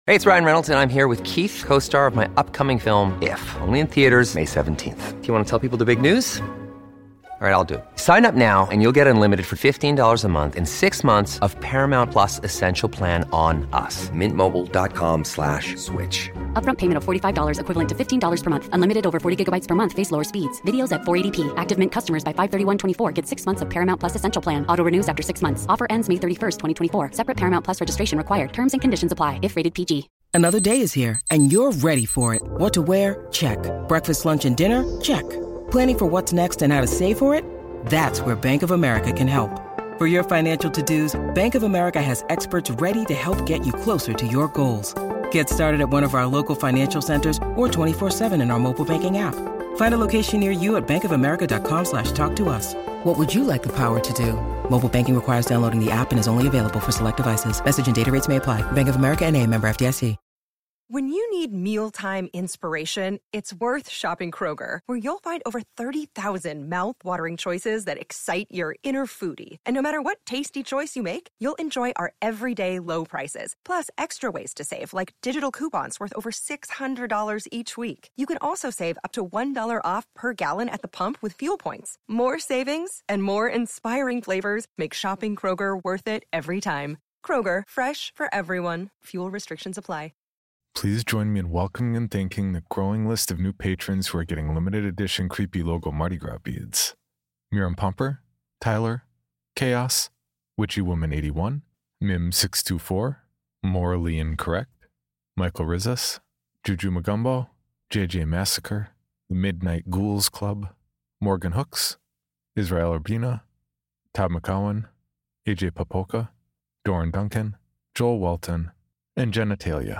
Hey, it's Ryan Reynolds, and I'm here with Keith, co-star of my upcoming film, If, only in theaters May 17th. Do you want to tell people the big news? All right, I'll do it. Sign up now and you'll get unlimited for $15 a month and 6 months of Paramount Plus Essential Plan on us. MintMobile.com/switch. Upfront payment of $45 equivalent to $15 per month. Unlimited over 40 gigabytes per month. Face lower speeds. Videos at 480p. Active Mint customers by 531.24 get 6 months of Paramount Plus Essential Plan. Auto renews after 6 months. Offer ends May 31st, 2024. Separate Paramount Plus registration required. Terms and conditions apply if rated PG. Another day is here, and you're ready for it. What to wear? Check. Breakfast, lunch, and dinner? Check. Planning for what's next and how to save for it? That's where Bank of America can help. For your financial to-dos, Bank of America has experts ready to help get you closer to your goals. Get started at one of our local financial centers or 24/7 in our mobile banking app. Find a location near you at bankofamerica.com/talktous. What would you like the power to do? Mobile banking requires downloading the app and is only available for select devices. Message and data rates may apply. Bank of America N.A., member FDIC. When you need mealtime inspiration, it's worth shopping Kroger, where you'll find over 30,000 mouth-watering choices that excite your inner foodie. And no matter what tasty choice you make, you'll enjoy our everyday low prices, plus extra ways to save, like digital coupons worth over $600 each week. You can also save up to $1 off per gallon at the pump with fuel points. More savings and more inspiring flavors make shopping Kroger worth it every time. Kroger, fresh for everyone. Fuel restrictions apply. Please join me in welcoming and thanking the growing list of new patrons who are getting limited edition creepy logo Mardi Gras beads. Miriam Pumper, Tyler, Chaos, Witchy Woman 81, Mim 624, Morally Incorrect, Michael Rizas, Juju Magumbo, JJ Massacre, The Midnight Ghouls Club, Morgan Hooks, Israel Urbina, Todd McCowan, AJ Papoka, Doran Duncan, Joel Welton, and Jenna Talia.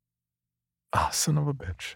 Ah, son of a bitch.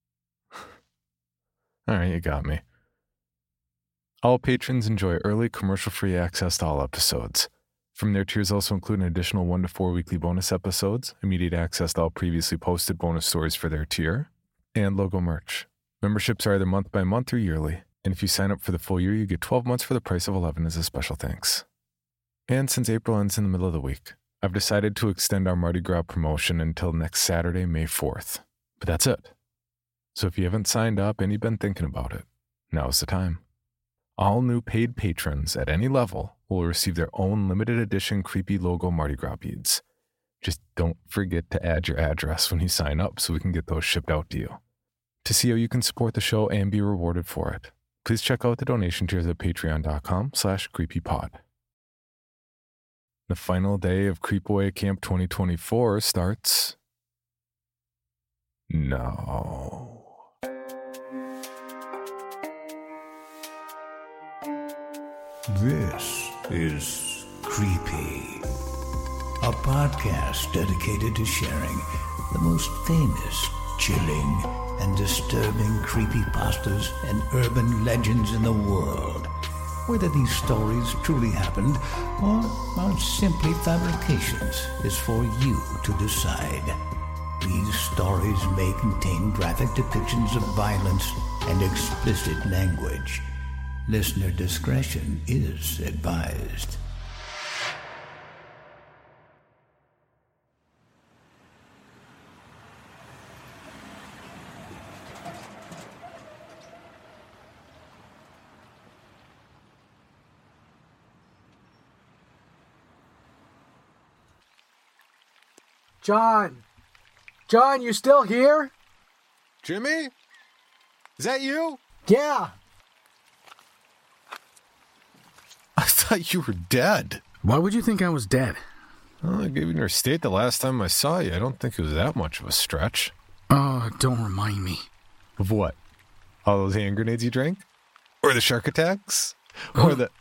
All right, you got me. All patrons enjoy early commercial-free access to all episodes. From their tiers also include an additional 1 to 4 weekly bonus episodes, immediate access to all previously posted bonus stories for their tier, and logo merch. Memberships are either month by month or yearly, and if you sign up for the full year, you get 12 months for the price of 11 as a special thanks. And since April ends in the middle of the week, I've decided to extend our Mardi Gras promotion until next Saturday, May 4th. But that's it. So if you haven't signed up and you've been thinking about it, now's the time. All new paid patrons at any level will receive their own limited edition creepy logo Mardi Gras beads. Just don't forget to add your address when you sign up so we can get those shipped out to you. To see how you can support the show and be rewarded for it, please check out the donation tiers at patreon.com/creepypod. The final day of Creepaway Camp 2024 starts now. This is Creepy, a podcast dedicated to sharing the most famous, chilling, and disturbing creepypastas and urban legends in the world. Whether these stories truly happened or are simply fabrications is for you to decide. These stories may contain graphic depictions of violence and explicit language. Listener discretion is advised. John, you still here? Jimmy? Is that you? Yeah. I thought you were dead. Why would you think I was dead? Well, given your state the last time I saw you, I don't think it was that much of a stretch. Oh, don't remind me. Of what? All those hand grenades you drank? Or the shark attacks? Or the...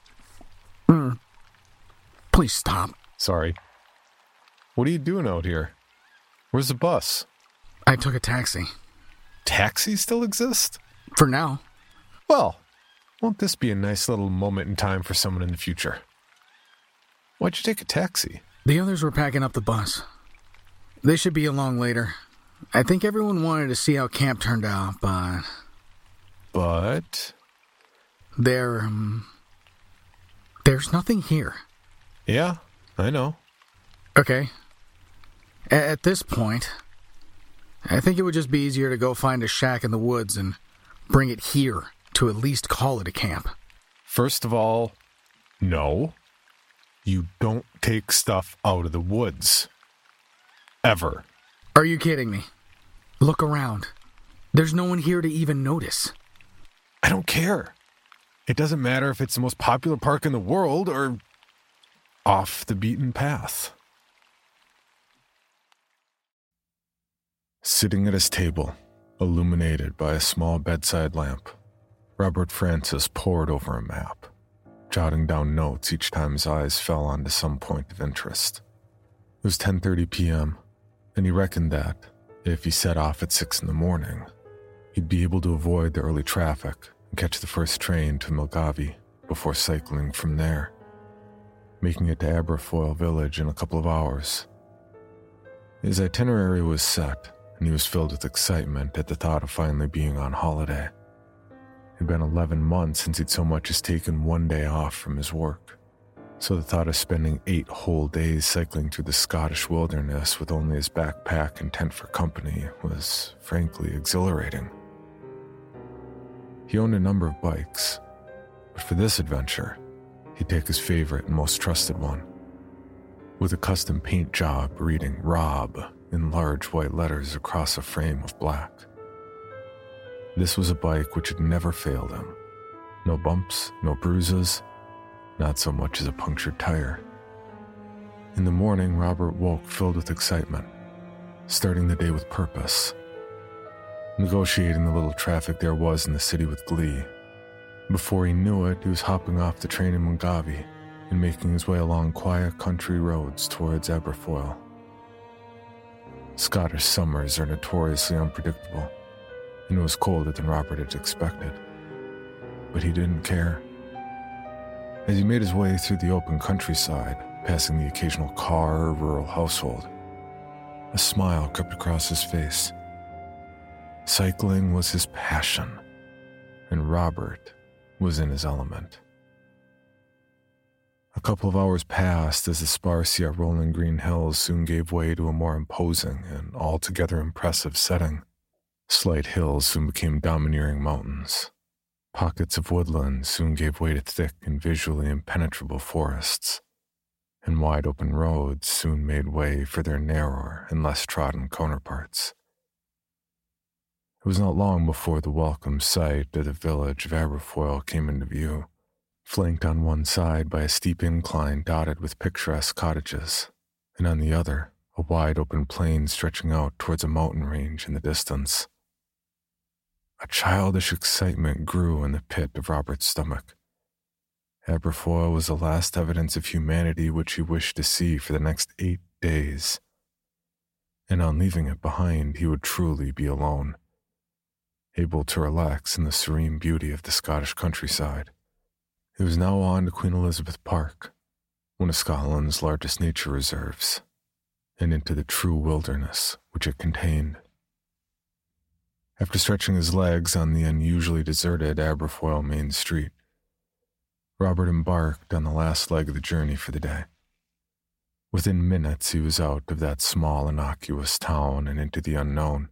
Please stop. Sorry. What are you doing out here? Where's the bus? I took a taxi. Taxis still exist? For now. Well, won't this be a nice little moment in time for someone in the future? Why'd you take a taxi? The others were packing up the bus. They should be along later. I think everyone wanted to see how camp turned out, but... But? There's nothing here. Yeah, I know. Okay. At this point, I think it would just be easier to go find a shack in the woods and bring it here to at least call it a camp. First of all, no. You don't take stuff out of the woods. Ever. Are you kidding me? Look around. There's no one here to even notice. I don't care. It doesn't matter if it's the most popular park in the world or off the beaten path. Sitting at his table, illuminated by a small bedside lamp, Robert Francis pored over a map, jotting down notes each time his eyes fell onto some point of interest. It was 10:30 p.m., and he reckoned that, if he set off at 6 in the morning, he'd be able to avoid the early traffic and catch the first train to Milgavi before cycling from there, making it to Aberfoyle village in a couple of hours. His itinerary was set, and he was filled with excitement at the thought of finally being on holiday. It had been 11 months since he'd so much as taken one day off from his work, so the thought of spending 8 whole days cycling through the Scottish wilderness with only his backpack and tent for company was frankly exhilarating. He owned a number of bikes, but for this adventure, he'd take his favorite and most trusted one, with a custom paint job reading Rob in large white letters across a frame of black. This was a bike which had never failed him. No bumps, no bruises, not so much as a punctured tire. In the morning, Robert woke filled with excitement, starting the day with purpose, negotiating the little traffic there was in the city with glee. Before he knew it, he was hopping off the train in Milgavi and making his way along quiet country roads towards Aberfoyle. Scottish summers are notoriously unpredictable, and it was colder than Robert had expected. But he didn't care. As he made his way through the open countryside, passing the occasional car or rural household, a smile crept across his face. Cycling was his passion, and Robert was in his element. A couple of hours passed as the sparse yet rolling green hills soon gave way to a more imposing and altogether impressive setting. Slight hills soon became domineering mountains. Pockets of woodland soon gave way to thick and visually impenetrable forests, and wide open roads soon made way for their narrower and less trodden counterparts. It was not long before the welcome sight of the village of Aberfoyle came into view, flanked on one side by a steep incline dotted with picturesque cottages, and on the other, a wide open plain stretching out towards a mountain range in the distance. A childish excitement grew in the pit of Robert's stomach. Aberfoyle was the last evidence of humanity which he wished to see for the next 8 days, and on leaving it behind he would truly be alone, able to relax in the serene beauty of the Scottish countryside. It was now on to Queen Elizabeth Park, one of Scotland's largest nature reserves, and into the true wilderness which it contained. After stretching his legs on the unusually deserted Aberfoyle main street, Robert embarked on the last leg of the journey for the day. Within minutes, he was out of that small, innocuous town and into the unknown.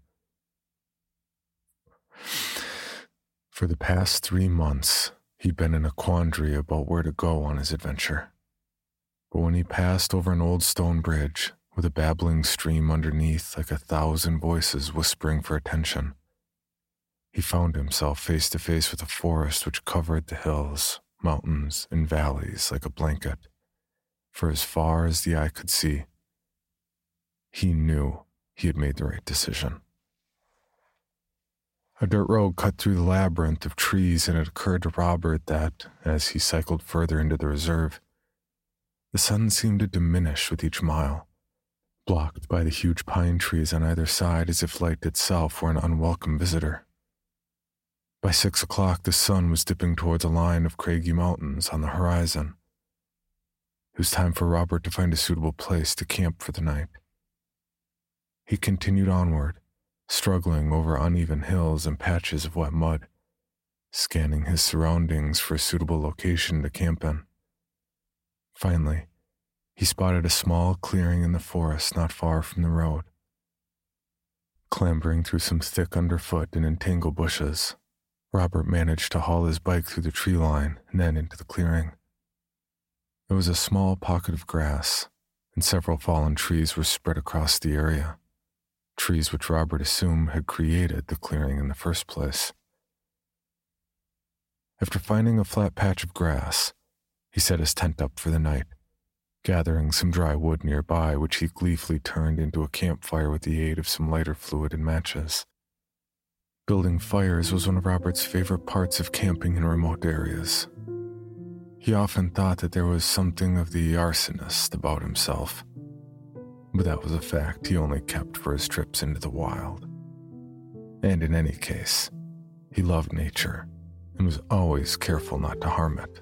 For the past 3 months, he'd been in a quandary about where to go on his adventure. But when he passed over an old stone bridge with a babbling stream underneath like 1,000 voices whispering for attention, he found himself face to face with a forest which covered the hills, mountains, and valleys like a blanket, for as far as the eye could see. He knew he had made the right decision. A dirt road cut through the labyrinth of trees, and it occurred to Robert that, as he cycled further into the reserve, the sun seemed to diminish with each mile, blocked by the huge pine trees on either side as if light itself were an unwelcome visitor. By 6 o'clock, the sun was dipping towards a line of craggy mountains on the horizon. It was time for Robert to find a suitable place to camp for the night. He continued onward, struggling over uneven hills and patches of wet mud, scanning his surroundings for a suitable location to camp in. Finally, he spotted a small clearing in the forest not far from the road. Clambering through some thick underfoot and entangled bushes, Robert managed to haul his bike through the tree line and then into the clearing. It was a small pocket of grass, and several fallen trees were spread across the area, trees which Robert assumed had created the clearing in the first place. After finding a flat patch of grass, he set his tent up for the night, gathering some dry wood nearby which he gleefully turned into a campfire with the aid of some lighter fluid and matches. Building fires was one of Robert's favorite parts of camping in remote areas. He often thought that there was something of the arsonist about himself, but that was a fact he only kept for his trips into the wild. And in any case, he loved nature and was always careful not to harm it.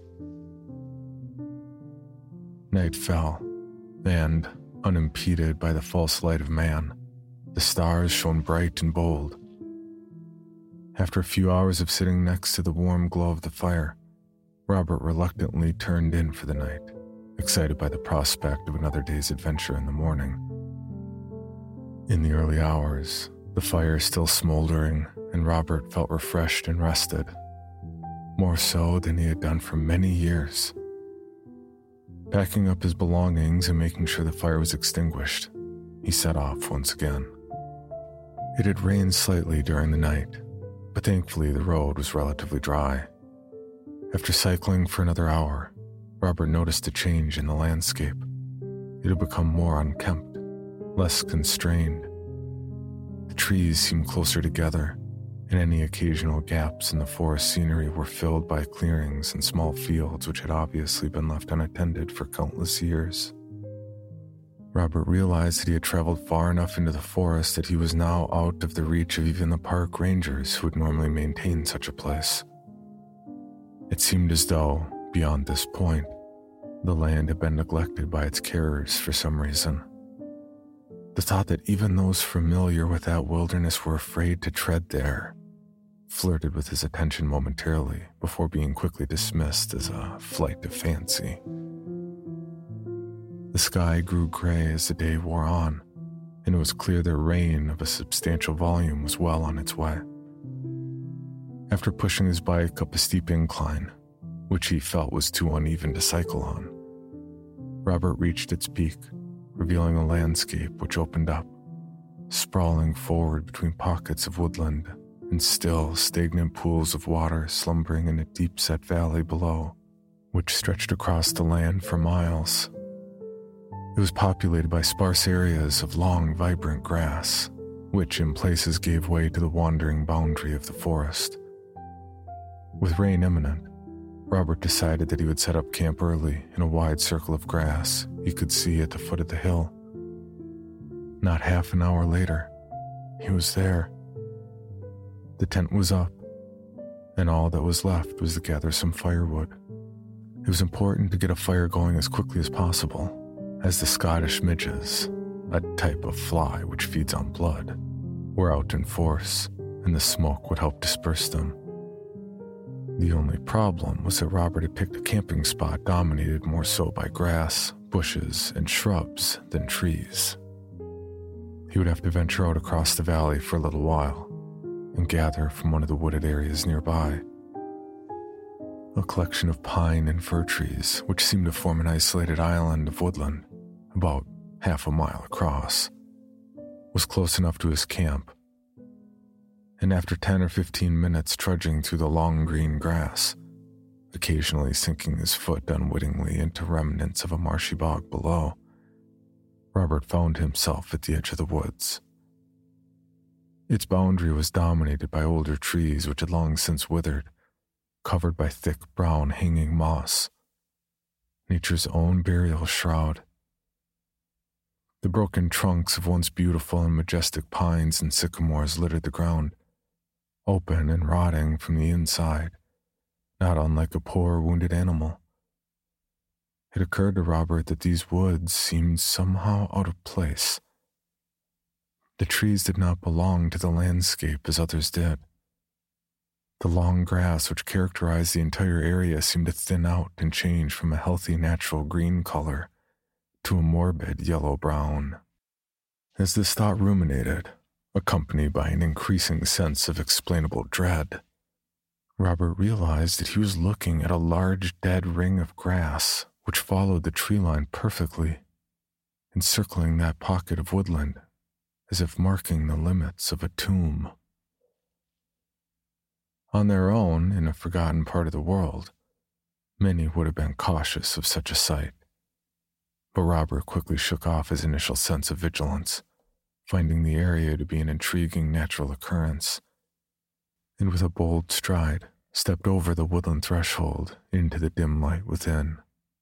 Night fell, and, unimpeded by the false light of man, the stars shone bright and bold. After a few hours of sitting next to the warm glow of the fire, Robert reluctantly turned in for the night, excited by the prospect of another day's adventure in the morning. In the early hours, the fire still smoldering, and Robert felt refreshed and rested, more so than he had done for many years. Packing up his belongings and making sure the fire was extinguished, he set off once again. It had rained slightly during the night, but thankfully the road was relatively dry. After cycling for another hour, Robert noticed a change in the landscape. It had become more unkempt, less constrained. The trees seemed closer together, and any occasional gaps in the forest scenery were filled by clearings and small fields which had obviously been left unattended for countless years. Robert realized that he had traveled far enough into the forest that he was now out of the reach of even the park rangers who would normally maintain such a place. It seemed as though, beyond this point, the land had been neglected by its carers for some reason. The thought that even those familiar with that wilderness were afraid to tread there flirted with his attention momentarily before being quickly dismissed as a flight of fancy. The sky grew gray as the day wore on, and it was clear that rain of a substantial volume was well on its way. After pushing his bike up a steep incline, which he felt was too uneven to cycle on, Robert reached its peak, revealing a landscape which opened up, sprawling forward between pockets of woodland and still, stagnant pools of water slumbering in a deep-set valley below, which stretched across the land for miles. It was populated by sparse areas of long, vibrant grass, which in places gave way to the wandering boundary of the forest. With rain imminent, Robert decided that he would set up camp early in a wide circle of grass he could see at the foot of the hill. Not half an hour later, he was there. The tent was up, and all that was left was to gather some firewood. It was important to get a fire going as quickly as possible, as the Scottish midges, a type of fly which feeds on blood, were out in force, and the smoke would help disperse them. The only problem was that Robert had picked a camping spot dominated more so by grass, bushes, and shrubs than trees. He would have to venture out across the valley for a little while and gather from one of the wooded areas nearby. A collection of pine and fir trees, which seemed to form an isolated island of woodland, about half a mile across, was close enough to his camp. And after 10 or 15 minutes trudging through the long green grass, occasionally sinking his foot unwittingly into remnants of a marshy bog below, Robert found himself at the edge of the woods. Its boundary was dominated by older trees which had long since withered, covered by thick brown hanging moss, nature's own burial shroud. The broken trunks of once beautiful and majestic pines and sycamores littered the ground, open and rotting from the inside, not unlike a poor wounded animal. It occurred to Robert that these woods seemed somehow out of place. The trees did not belong to the landscape as others did. The long grass which characterized the entire area seemed to thin out and change from a healthy natural green color to a morbid yellow-brown. As this thought ruminated, accompanied by an increasing sense of explainable dread. Robert realized that he was looking at a large dead ring of grass which followed the tree line perfectly, encircling that pocket of woodland, as if marking the limits of a tomb. On their own, in a forgotten part of the world, many would have been cautious of such a sight. But Robert quickly shook off his initial sense of vigilance, finding the area to be an intriguing natural occurrence, and with a bold stride, stepped over the woodland threshold into the dim light within.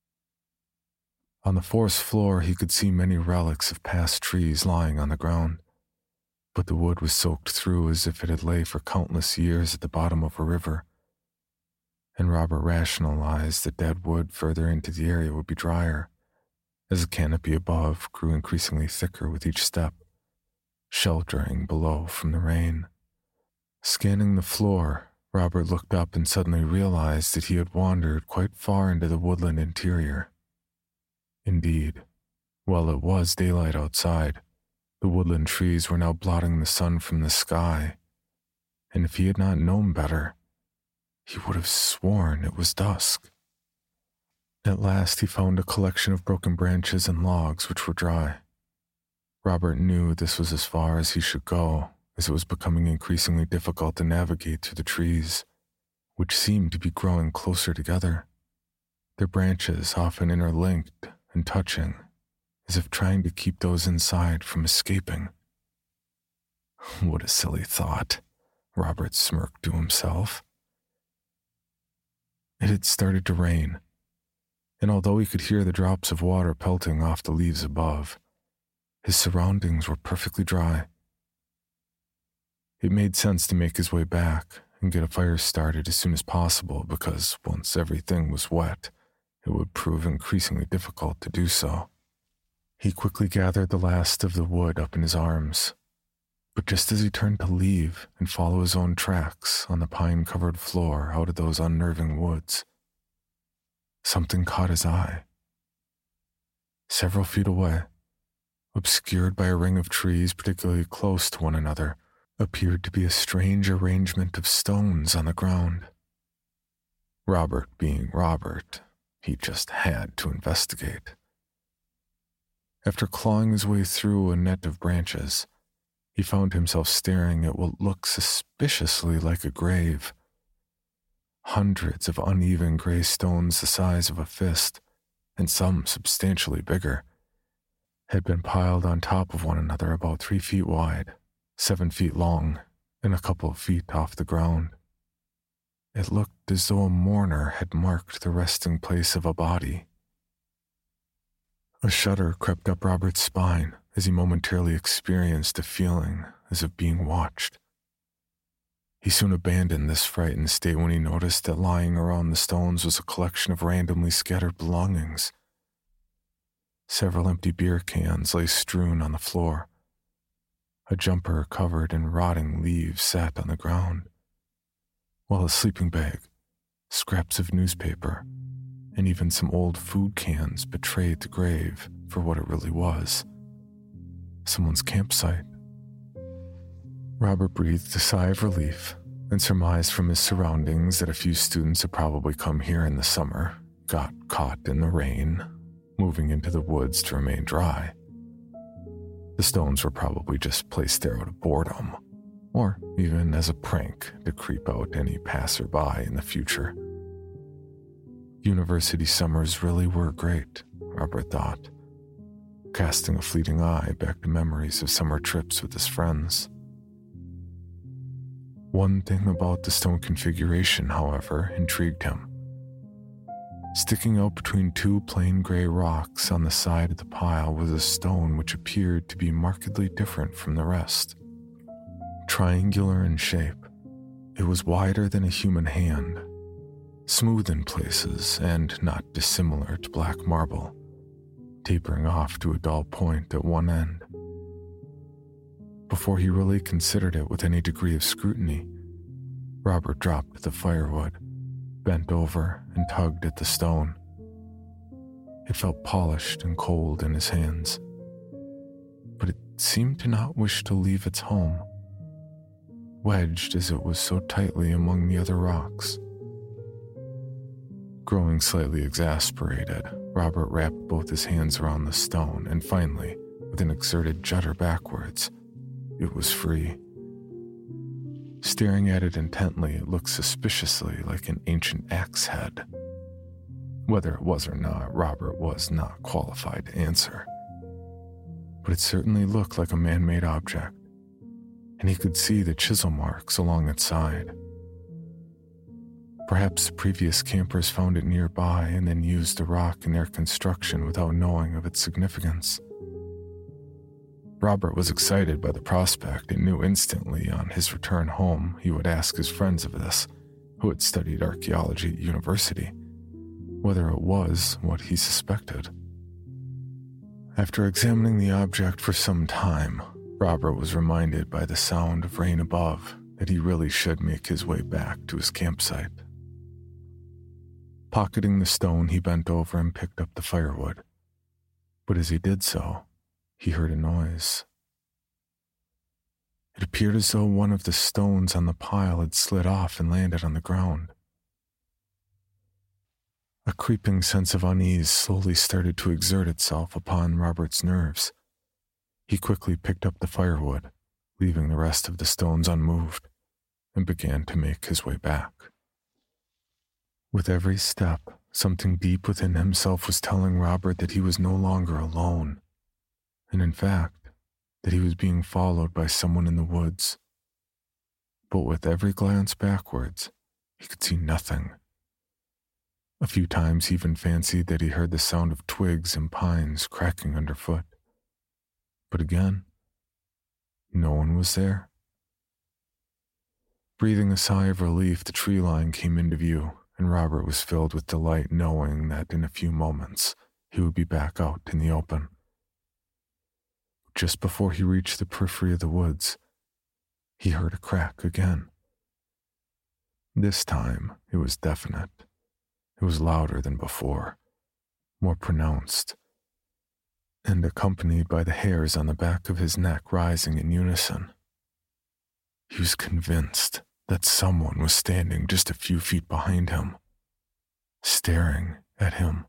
On the forest floor, he could see many relics of past trees lying on the ground, but the wood was soaked through as if it had lay for countless years at the bottom of a river, and Robert rationalized that dead wood further into the area would be drier, as the canopy above grew increasingly thicker with each step, sheltering below from the rain. Scanning the floor, Robert looked up and suddenly realized that he had wandered quite far into the woodland interior. Indeed, while it was daylight outside, the woodland trees were now blotting the sun from the sky, and if he had not known better, he would have sworn it was dusk. At last he found a collection of broken branches and logs which were dry. Robert knew this was as far as he should go, as it was becoming increasingly difficult to navigate through the trees, which seemed to be growing closer together, their branches often interlinked and touching, as if trying to keep those inside from escaping. What a silly thought, Robert smirked to himself. It had started to rain, and although he could hear the drops of water pelting off the leaves above, his surroundings were perfectly dry. It made sense to make his way back and get a fire started as soon as possible because once everything was wet, it would prove increasingly difficult to do so. He quickly gathered the last of the wood up in his arms, but just as he turned to leave and follow his own tracks on the pine-covered floor out of those unnerving woods, something caught his eye. Several feet away, obscured by a ring of trees particularly close to one another, appeared to be a strange arrangement of stones on the ground. Robert being Robert, he just had to investigate. After clawing his way through a net of branches, he found himself staring at what looked suspiciously like a grave. Hundreds of uneven gray stones the size of a fist, and some substantially bigger, had been piled on top of one another about 3 feet wide, 7 feet long, and a couple of feet off the ground. It looked as though a mourner had marked the resting place of a body. A shudder crept up Robert's spine as he momentarily experienced a feeling as of being watched. He soon abandoned this frightened state when he noticed that lying around the stones was a collection of randomly scattered belongings. Several empty beer cans lay strewn on the floor. A jumper covered in rotting leaves sat on the ground, while a sleeping bag, scraps of newspaper, and even some old food cans betrayed the grave for what it really was: someone's campsite. Robert breathed a sigh of relief and surmised from his surroundings that a few students had probably come here in the summer, got caught in the rain, moving into the woods to remain dry. The stones were probably just placed there out of boredom, or even as a prank to creep out any passerby in the future. University summers really were great, Robert thought, casting a fleeting eye back to memories of summer trips with his friends. One thing about the stone configuration, however, intrigued him. Sticking out between 2 plain gray rocks on the side of the pile was a stone which appeared to be markedly different from the rest. Triangular in shape, it was wider than a human hand, smooth in places and not dissimilar to black marble, tapering off to a dull point at one end. Before he really considered it with any degree of scrutiny, Robert dropped the firewood, bent over, and tugged at the stone. It felt polished and cold in his hands, but it seemed to not wish to leave its home, wedged as it was so tightly among the other rocks. Growing slightly exasperated, Robert wrapped both his hands around the stone, and finally, with an exerted judder backwards, it was free. Staring at it intently, it looked suspiciously like an ancient axe head. Whether it was or not, Robert was not qualified to answer. But it certainly looked like a man-made object, and he could see the chisel marks along its side. Perhaps the previous campers found it nearby and then used the rock in their construction without knowing of its significance. Robert was excited by the prospect and knew instantly on his return home he would ask his friends of this, who had studied archaeology at university, whether it was what he suspected. After examining the object for some time, Robert was reminded by the sound of rain above that he really should make his way back to his campsite. Pocketing the stone, he bent over and picked up the firewood. But as he did so, he heard a noise. It appeared as though one of the stones on the pile had slid off and landed on the ground. A creeping sense of unease slowly started to exert itself upon Robert's nerves. He quickly picked up the firewood, leaving the rest of the stones unmoved, and began to make his way back. With every step, something deep within himself was telling Robert that he was no longer alone, and in fact, that he was being followed by someone in the woods. But with every glance backwards, he could see nothing. A few times he even fancied that he heard the sound of twigs and pines cracking underfoot. But again, no one was there. Breathing a sigh of relief, the tree line came into view, and Robert was filled with delight knowing that in a few moments he would be back out in the open. Just before he reached the periphery of the woods, he heard a crack again. This time it was definite. It was louder than before, more pronounced, and accompanied by the hairs on the back of his neck rising in unison. He was convinced that someone was standing just a few feet behind him, staring at him.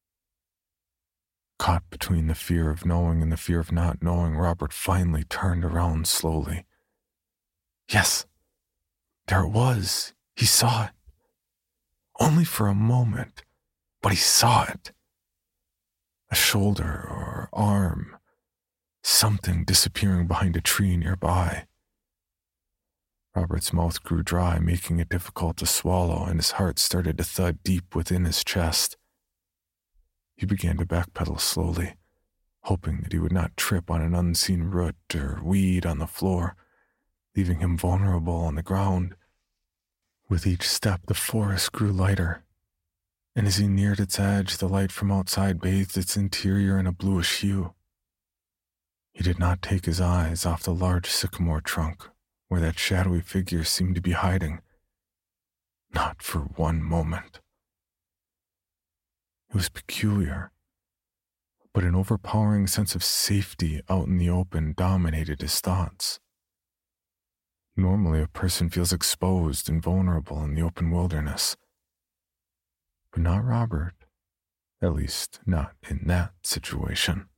Caught between the fear of knowing and the fear of not knowing, Robert finally turned around slowly. Yes, there it was. He saw it. Only for a moment, but he saw it. A shoulder or arm, something disappearing behind a tree nearby. Robert's mouth grew dry, making it difficult to swallow, and his heart started to thud deep within his chest. He began to backpedal slowly, hoping that he would not trip on an unseen root or weed on the floor, leaving him vulnerable on the ground. With each step, the forest grew lighter, and as he neared its edge, the light from outside bathed its interior in a bluish hue. He did not take his eyes off the large sycamore trunk, where that shadowy figure seemed to be hiding. Not for one moment. It was peculiar, but an overpowering sense of safety out in the open dominated his thoughts. Normally, a person feels exposed and vulnerable in the open wilderness. But not Robert, at least not in that situation.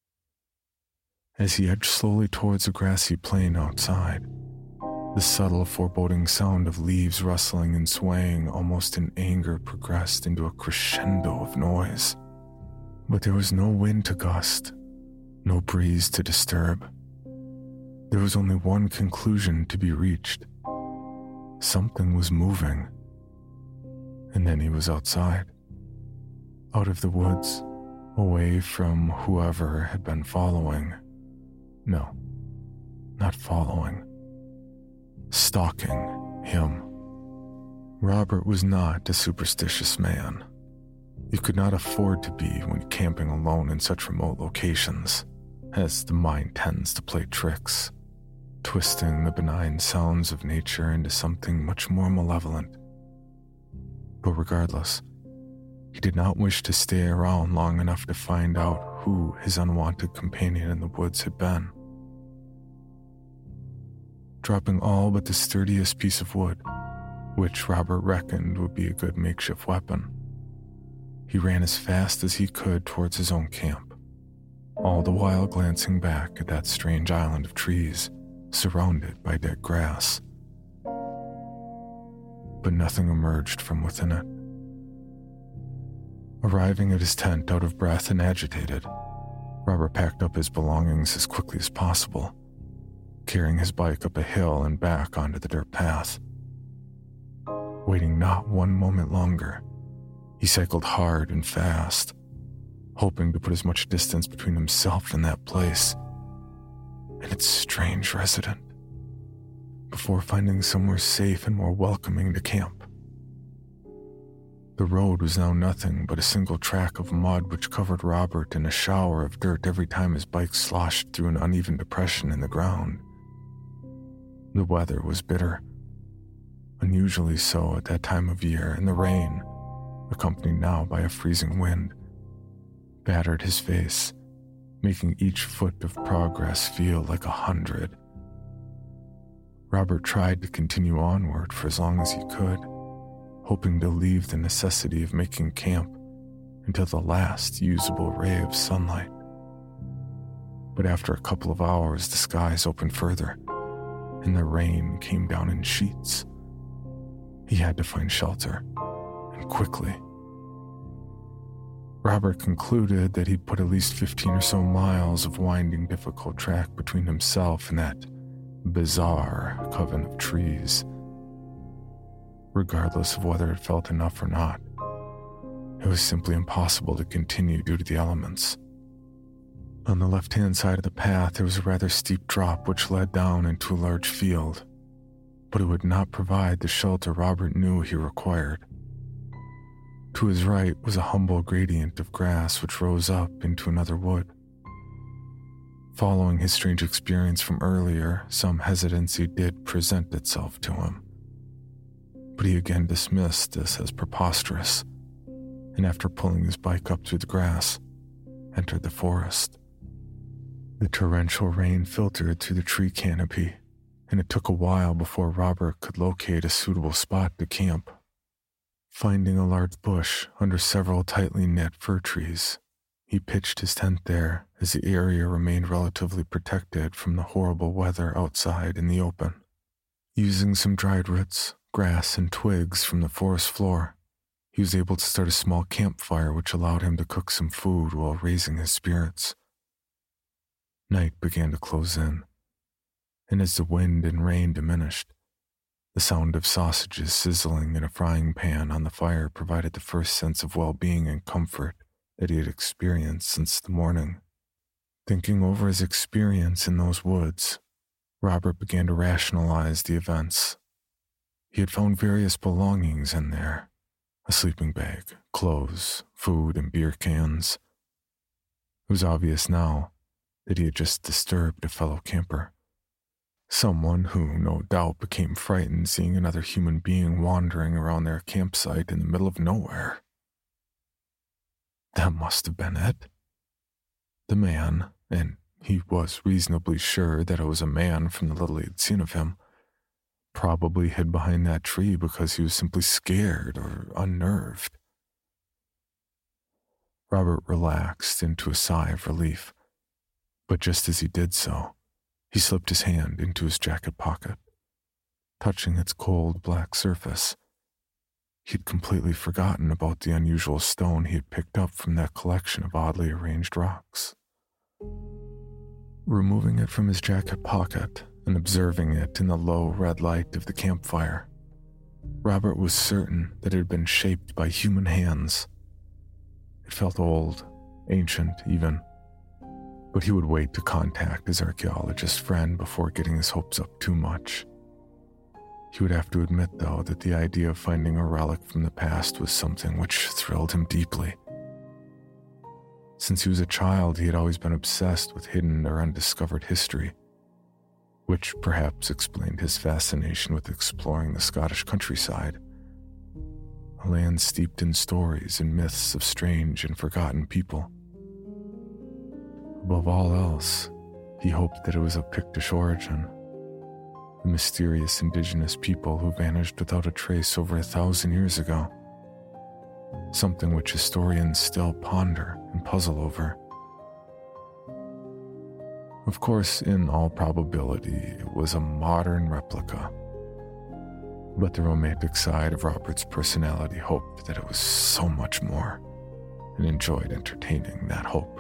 As he edged slowly towards the grassy plain outside, the subtle, foreboding sound of leaves rustling and swaying almost in anger progressed into a crescendo of noise. But there was no wind to gust, no breeze to disturb. There was only one conclusion to be reached. Something was moving. And then he was outside, out of the woods, away from whoever had been following. No, not following. Stalking him. Robert was not a superstitious man. You could not afford to be when camping alone in such remote locations, as the mind tends to play tricks, twisting the benign sounds of nature into something much more malevolent. But regardless, he did not wish to stay around long enough to find out who his unwanted companion in the woods had been. dropping all but the sturdiest piece of wood, which Robert reckoned would be a good makeshift weapon. He ran as fast as he could towards his own camp, all the while glancing back at that strange island of trees surrounded by dead grass. But nothing emerged from within it. Arriving at his tent out of breath and agitated, Robert packed up his belongings as quickly as possible, carrying his bike up a hill and back onto the dirt path. Waiting not one moment longer, he cycled hard and fast, hoping to put as much distance between himself and that place and its strange resident, before finding somewhere safe and more welcoming to camp. The road was now nothing but a single track of mud which covered Robert in a shower of dirt every time his bike sloshed through an uneven depression in the ground. The weather was bitter, unusually so at that time of year, and the rain, accompanied now by a freezing wind, battered his face, making each foot of progress feel like 100. Robert tried to continue onward for as long as he could, hoping to leave the necessity of making camp until the last usable ray of sunlight. But after a couple of hours, the skies opened further, and the rain came down in sheets. He had to find shelter, and quickly. Robert concluded that he'd put at least 15 or so miles of winding, difficult track between himself and that bizarre coven of trees. Regardless of whether it felt enough or not, it was simply impossible to continue due to the elements. On the left-hand side of the path, there was a rather steep drop which led down into a large field, but it would not provide the shelter Robert knew he required. To his right was a humble gradient of grass which rose up into another wood. Following his strange experience from earlier, some hesitancy did present itself to him, but he again dismissed this as preposterous, and after pulling his bike up through the grass, entered the forest. The torrential rain filtered through the tree canopy, and it took a while before Robert could locate a suitable spot to camp. Finding a large bush under several tightly knit fir trees, he pitched his tent there as the area remained relatively protected from the horrible weather outside in the open. Using some dried roots, grass, and twigs from the forest floor, he was able to start a small campfire which allowed him to cook some food while raising his spirits. Night began to close in, and as the wind and rain diminished, the sound of sausages sizzling in a frying pan on the fire provided the first sense of well-being and comfort that he had experienced since the morning. Thinking over his experience in those woods, Robert began to rationalize the events. He had found various belongings in there: a sleeping bag, clothes, food, and beer cans. It was obvious now that he had just disturbed a fellow camper. Someone who, no doubt, became frightened seeing another human being wandering around their campsite in the middle of nowhere. That must have been it. The man, and he was reasonably sure that it was a man from the little he had seen of him, probably hid behind that tree because he was simply scared or unnerved. Robert relaxed into a sigh of relief, but just as he did so, he slipped his hand into his jacket pocket. Touching its cold black surface, he'd completely forgotten about the unusual stone he had picked up from that collection of oddly arranged rocks. Removing it from his jacket pocket and observing it in the low red light of the campfire, Robert was certain that it had been shaped by human hands. It felt old, ancient even, but he would wait to contact his archaeologist friend before getting his hopes up too much. He would have to admit, though, that the idea of finding a relic from the past was something which thrilled him deeply. Since he was a child, he had always been obsessed with hidden or undiscovered history, which perhaps explained his fascination with exploring the Scottish countryside, a land steeped in stories and myths of strange and forgotten people. Above all else, he hoped that it was of Pictish origin. The mysterious indigenous people who vanished without a trace over 1,000 years ago. Something which historians still ponder and puzzle over. Of course, in all probability, it was a modern replica. But the romantic side of Robert's personality hoped that it was so much more, and enjoyed entertaining that hope.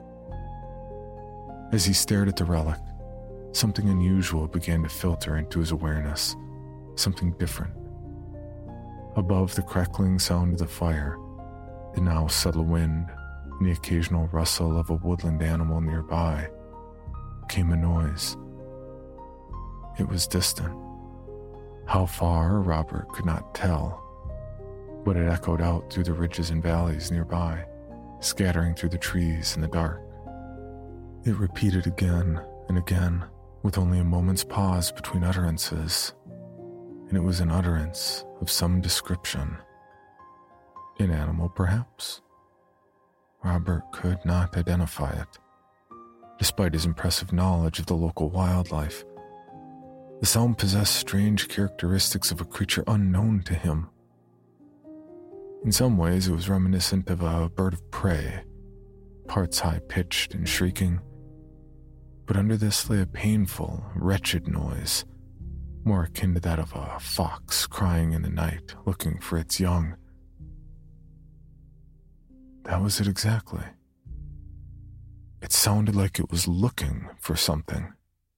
As he stared at the relic, something unusual began to filter into his awareness, something different. Above the crackling sound of the fire, the now subtle wind, and the occasional rustle of a woodland animal nearby, came a noise. It was distant. How far, Robert could not tell, but it echoed out through the ridges and valleys nearby, scattering through the trees in the dark. It repeated again and again, with only a moment's pause between utterances, and it was an utterance of some description. An animal, perhaps? Robert could not identify it. Despite his impressive knowledge of the local wildlife, the sound possessed strange characteristics of a creature unknown to him. In some ways, it was reminiscent of a bird of prey, parts high-pitched and shrieking. But under this lay a painful, wretched noise, more akin to that of a fox crying in the night, looking for its young. That was it exactly. It sounded like it was looking for something.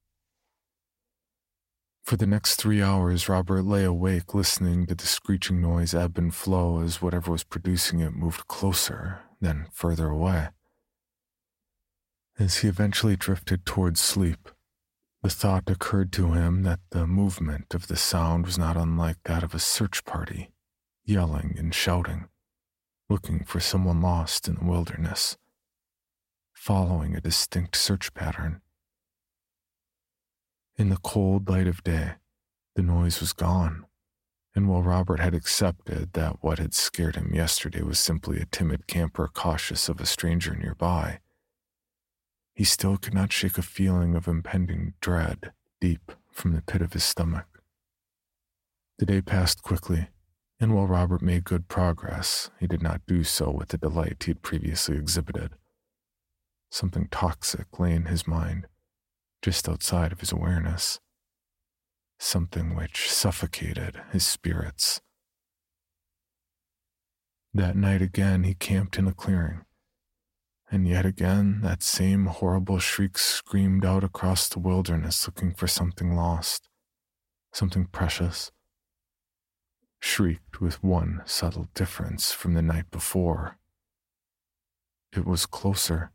For the next 3 hours, Robert lay awake listening to the screeching noise ebb and flow as whatever was producing it moved closer, then further away. As he eventually drifted towards sleep, the thought occurred to him that the movement of the sound was not unlike that of a search party, yelling and shouting, looking for someone lost in the wilderness, following a distinct search pattern. In the cold light of day, the noise was gone, and while Robert had accepted that what had scared him yesterday was simply a timid camper cautious of a stranger nearby, he still could not shake a feeling of impending dread deep from the pit of his stomach. The day passed quickly, and while Robert made good progress, he did not do so with the delight he had previously exhibited. Something toxic lay in his mind, just outside of his awareness. Something which suffocated his spirits. That night again he camped in a clearing, and yet again that same horrible shriek screamed out across the wilderness looking for something lost, something precious. Shrieked with one subtle difference from the night before. It was closer.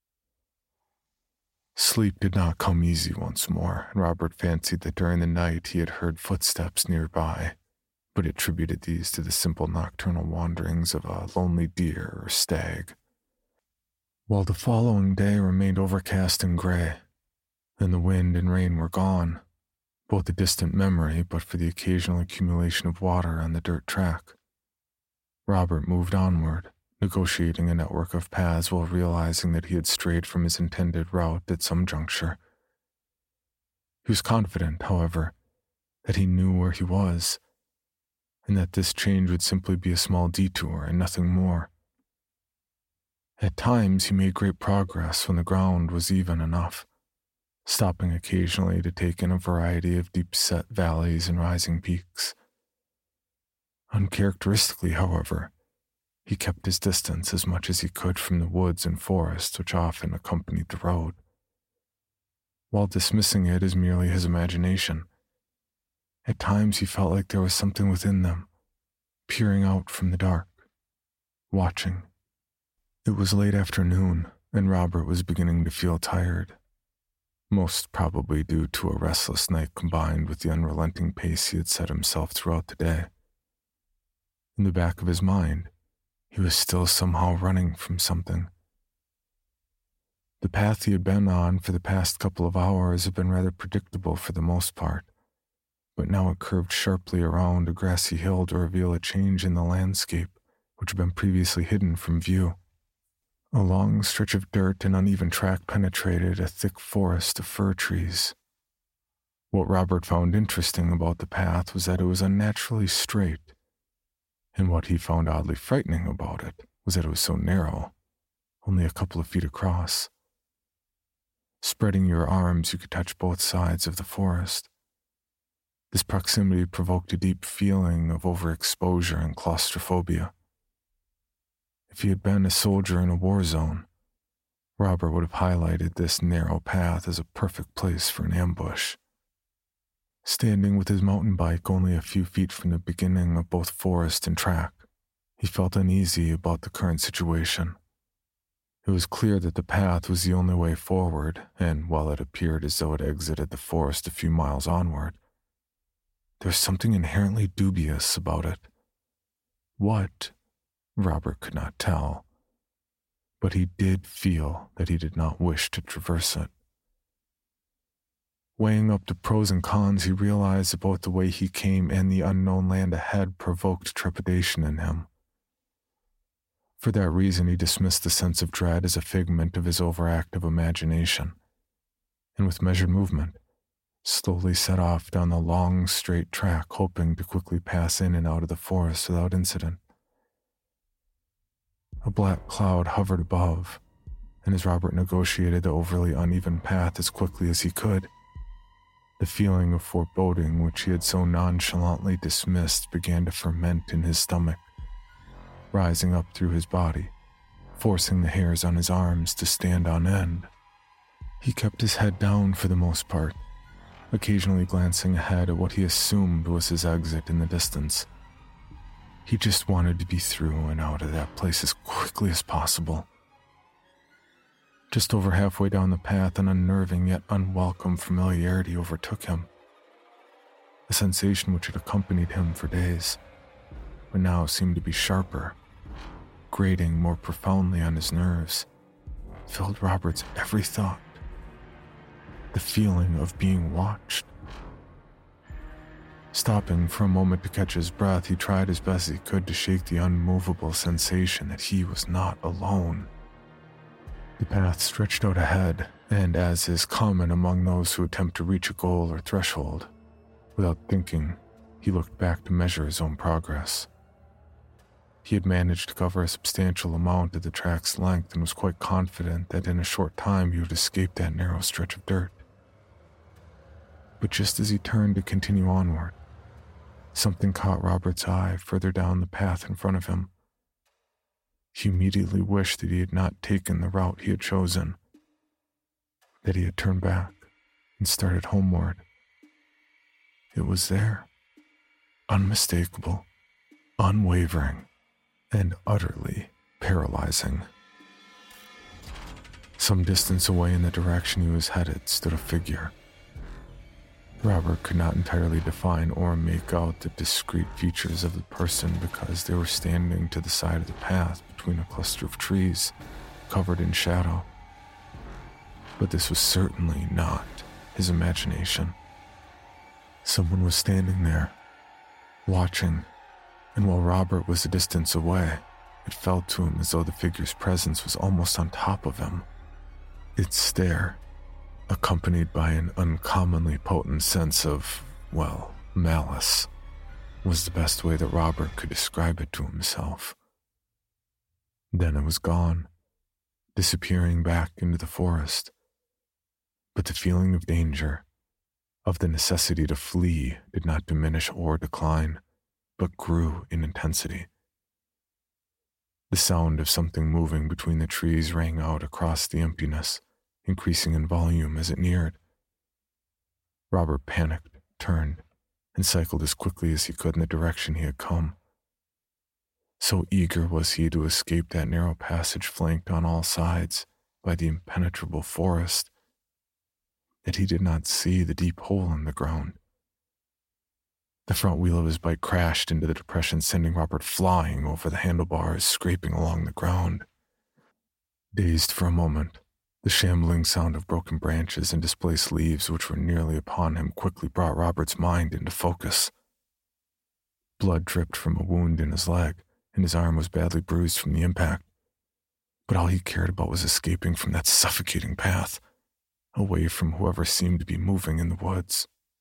Sleep did not come easy once more, and Robert fancied that during the night he had heard footsteps nearby, but attributed these to the simple nocturnal wanderings of a lonely deer or stag. While the following day remained overcast and gray, and the wind and rain were gone, both a distant memory but for the occasional accumulation of water on the dirt track, Robert moved onward, negotiating a network of paths while realizing that he had strayed from his intended route at some juncture. He was confident, however, that he knew where he was, and that this change would simply be a small detour and nothing more. At times he made great progress when the ground was even enough, stopping occasionally to take in a variety of deep-set valleys and rising peaks. Uncharacteristically, however, he kept his distance as much as he could from the woods and forests which often accompanied the road. While dismissing it as merely his imagination, at times he felt like there was something within them, peering out from the dark, watching. It was late afternoon, and Robert was beginning to feel tired, most probably due to a restless night combined with the unrelenting pace he had set himself throughout the day. In the back of his mind, he was still somehow running from something. The path he had been on for the past couple of hours had been rather predictable for the most part, but now it curved sharply around a grassy hill to reveal a change in the landscape which had been previously hidden from view. A long stretch of dirt and uneven track penetrated a thick forest of fir trees. What Robert found interesting about the path was that it was unnaturally straight, and what he found oddly frightening about it was that it was so narrow, only a couple of feet across. Spreading your arms, you could touch both sides of the forest. This proximity provoked a deep feeling of overexposure and claustrophobia. If he had been a soldier in a war zone, Robert would have highlighted this narrow path as a perfect place for an ambush. Standing with his mountain bike only a few feet from the beginning of both forest and track, he felt uneasy about the current situation. It was clear that the path was the only way forward, and while it appeared as though it exited the forest a few miles onward, there was something inherently dubious about it. What? Robert could not tell, but he did feel that he did not wish to traverse it. Weighing up the pros and cons, he realized that both the way he came and the unknown land ahead provoked trepidation in him. For that reason, he dismissed the sense of dread as a figment of his overactive imagination, and with measured movement, slowly set off down the long, straight track, hoping to quickly pass in and out of the forest without incident. A black cloud hovered above, and as Robert negotiated the overly uneven path as quickly as he could, the feeling of foreboding which he had so nonchalantly dismissed began to ferment in his stomach, rising up through his body, forcing the hairs on his arms to stand on end. He kept his head down for the most part, occasionally glancing ahead at what he assumed was his exit in the distance. He just wanted to be through and out of that place as quickly as possible. Just over halfway down the path, an unnerving yet unwelcome familiarity overtook him. A sensation which had accompanied him for days, but now seemed to be sharper, grating more profoundly on his nerves, filled Robert's every thought. The feeling of being watched. Stopping for a moment to catch his breath, he tried as best he could to shake the unmovable sensation that he was not alone. The path stretched out ahead, and as is common among those who attempt to reach a goal or threshold, without thinking, he looked back to measure his own progress. He had managed to cover a substantial amount of the track's length and was quite confident that in a short time he would escape that narrow stretch of dirt. But just as he turned to continue onward, something caught Robert's eye further down the path in front of him. He immediately wished that he had not taken the route he had chosen, that he had turned back and started homeward. It was there, unmistakable, unwavering, and utterly paralyzing. Some distance away in the direction he was headed stood a figure. Robert could not entirely define or make out the discrete features of the person because they were standing to the side of the path between a cluster of trees covered in shadow. But this was certainly not his imagination. Someone was standing there, watching, and while Robert was a distance away, it felt to him as though the figure's presence was almost on top of him. Its stare, accompanied by an uncommonly potent sense of, well, malice, was the best way that Robert could describe it to himself. Then it was gone, disappearing back into the forest. But the feeling of danger, of the necessity to flee, did not diminish or decline, but grew in intensity. The sound of something moving between the trees rang out across the emptiness, increasing in volume as it neared. Robert panicked, turned, and cycled as quickly as he could in the direction he had come. So eager was he to escape that narrow passage flanked on all sides by the impenetrable forest that he did not see the deep hole in the ground. The front wheel of his bike crashed into the depression, sending Robert flying over the handlebars, scraping along the ground. Dazed for a moment, the shambling sound of broken branches and displaced leaves which were nearly upon him quickly brought Robert's mind into focus. Blood dripped from a wound in his leg, and his arm was badly bruised from the impact. But all he cared about was escaping from that suffocating path, away from whoever seemed to be moving in the woods.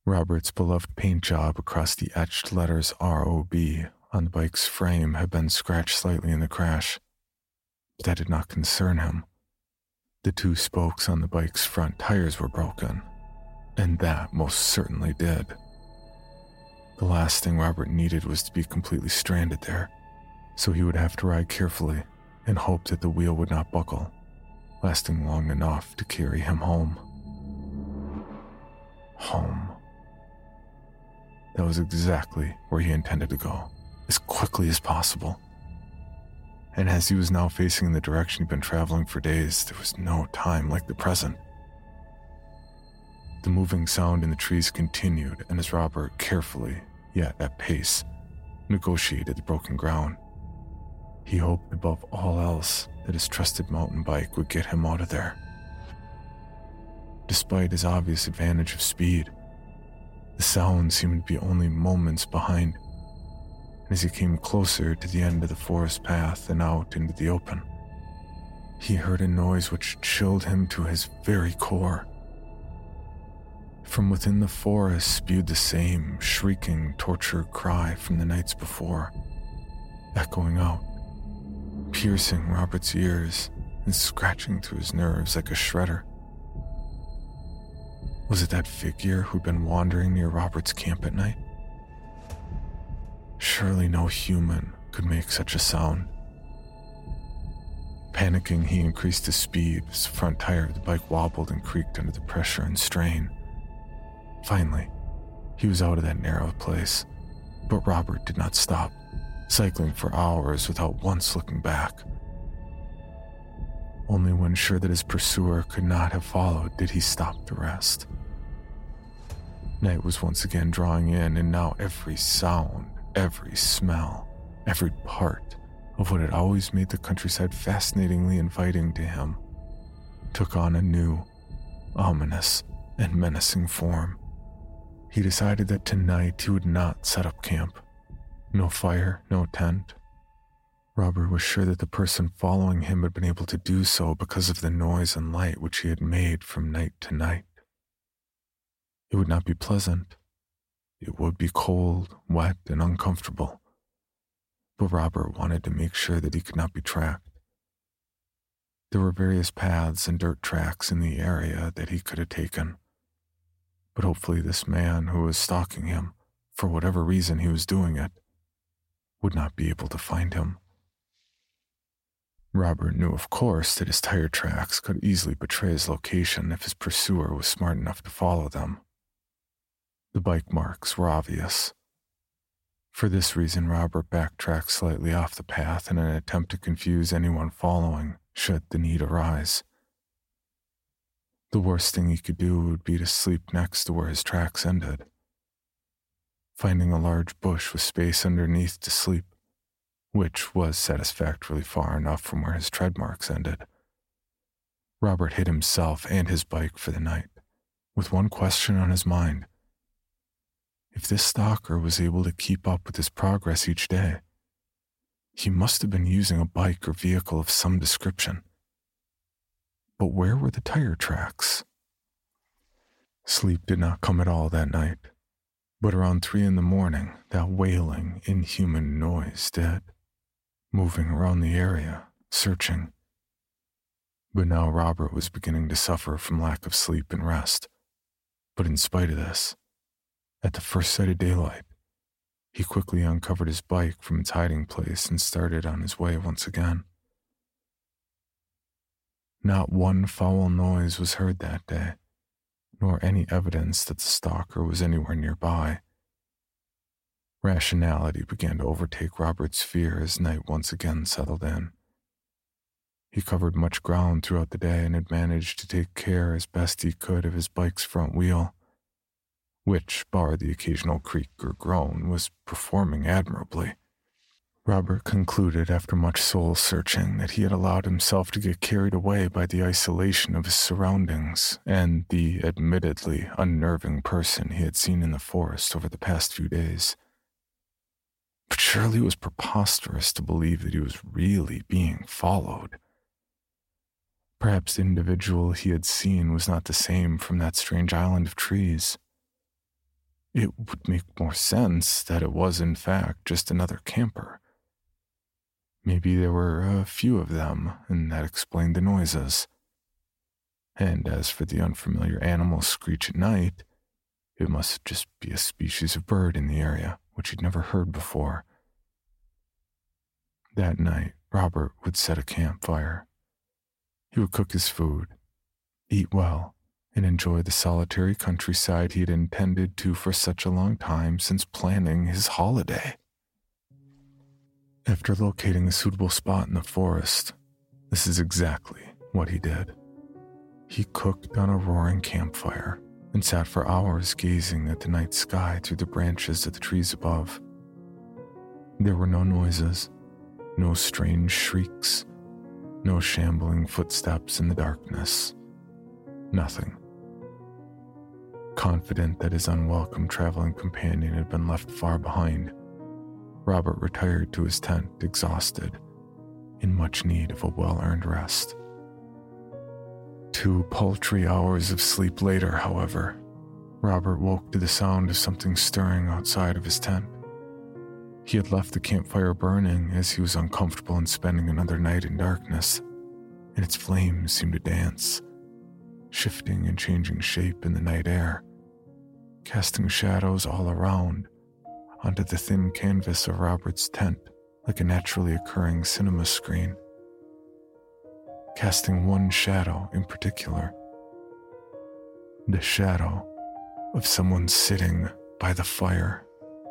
Robert's beloved paint job across the etched letters ROB on the bike's frame had been scratched slightly in the crash, but that did not concern him. The 2 spokes on the bike's front tires were broken, and that most certainly did. The last thing Robert needed was to be completely stranded there, so he would have to ride carefully and hope that the wheel would not buckle, lasting long enough to carry him home. Home. That was exactly where he intended to go, as quickly as possible. And as he was now facing the direction he'd been traveling for days, there was no time like the present. The moving sound in the trees continued, and as Robert carefully, yet at pace, negotiated the broken ground, he hoped above all else that his trusted mountain bike would get him out of there. Despite his obvious advantage of speed, the sound seemed to be only moments behind. As he came closer to the end of the forest path and out into the open, he heard a noise which chilled him to his very core. From within the forest spewed the same shrieking, tortured cry from the nights before, echoing out, piercing Robert's ears and scratching through his nerves like a shredder. Was it that figure who'd been wandering near Robert's camp at night? Surely no human could make such a sound. Panicking, he increased his speed as the front tire of the bike wobbled and creaked under the pressure and strain. Finally, he was out of that narrow place, but Robert did not stop, cycling for hours without once looking back. Only when sure that his pursuer could not have followed did he stop to rest. Night was once again drawing in, and now every sound, every smell, every part of what had always made the countryside fascinatingly inviting to him took on a new, ominous, and menacing form. He decided that tonight he would not set up camp. No fire, no tent. Robert was sure that the person following him had been able to do so because of the noise and light which he had made from night to night. It would not be pleasant. It would be cold, wet, and uncomfortable. But Robert wanted to make sure that he could not be tracked. There were various paths and dirt tracks in the area that he could have taken. But hopefully this man who was stalking him, for whatever reason he was doing it, would not be able to find him. Robert knew, of course, that his tire tracks could easily betray his location if his pursuer was smart enough to follow them. The bike marks were obvious. For this reason, Robert backtracked slightly off the path in an attempt to confuse anyone following, should the need arise. The worst thing he could do would be to sleep next to where his tracks ended. Finding a large bush with space underneath to sleep, which was satisfactorily far enough from where his tread marks ended, Robert hid himself and his bike for the night, with one question on his mind. If this stalker was able to keep up with his progress each day, he must have been using a bike or vehicle of some description. But where were the tire tracks? Sleep did not come at all that night, but around 3 a.m, that wailing, inhuman noise did, moving around the area, searching. But now Robert was beginning to suffer from lack of sleep and rest. But in spite of this, at the first sight of daylight, he quickly uncovered his bike from its hiding place and started on his way once again. Not one foul noise was heard that day, nor any evidence that the stalker was anywhere nearby. Rationality began to overtake Robert's fear as night once again settled in. He covered much ground throughout the day and had managed to take care as best he could of his bike's front wheel, which, bar the occasional creak or groan, was performing admirably. Robert concluded after much soul-searching that he had allowed himself to get carried away by the isolation of his surroundings and the admittedly unnerving person he had seen in the forest over the past few days. But surely it was preposterous to believe that he was really being followed. Perhaps the individual he had seen was not the same from that strange island of trees. It would make more sense that it was in fact just another camper. Maybe there were a few of them, and that explained the noises. And as for the unfamiliar animal's screech at night, it must just be a species of bird in the area, which he'd never heard before. That night, Robert would set a campfire. He would cook his food, eat well, and enjoy the solitary countryside he had intended to for such a long time since planning his holiday. After locating a suitable spot in the forest, this is exactly what he did. He cooked on a roaring campfire and sat for hours gazing at the night sky through the branches of the trees above. There were no noises, no strange shrieks, no shambling footsteps in the darkness. Nothing. Confident that his unwelcome traveling companion had been left far behind, Robert retired to his tent exhausted, in much need of a well-earned rest. 2 paltry hours of sleep later, however, Robert woke to the sound of something stirring outside of his tent. He had left the campfire burning as he was uncomfortable in spending another night in darkness, and its flames seemed to dance, shifting and changing shape in the night air, casting shadows all around onto the thin canvas of Robert's tent like a naturally occurring cinema screen. Casting one shadow in particular, the shadow of someone sitting by the fire.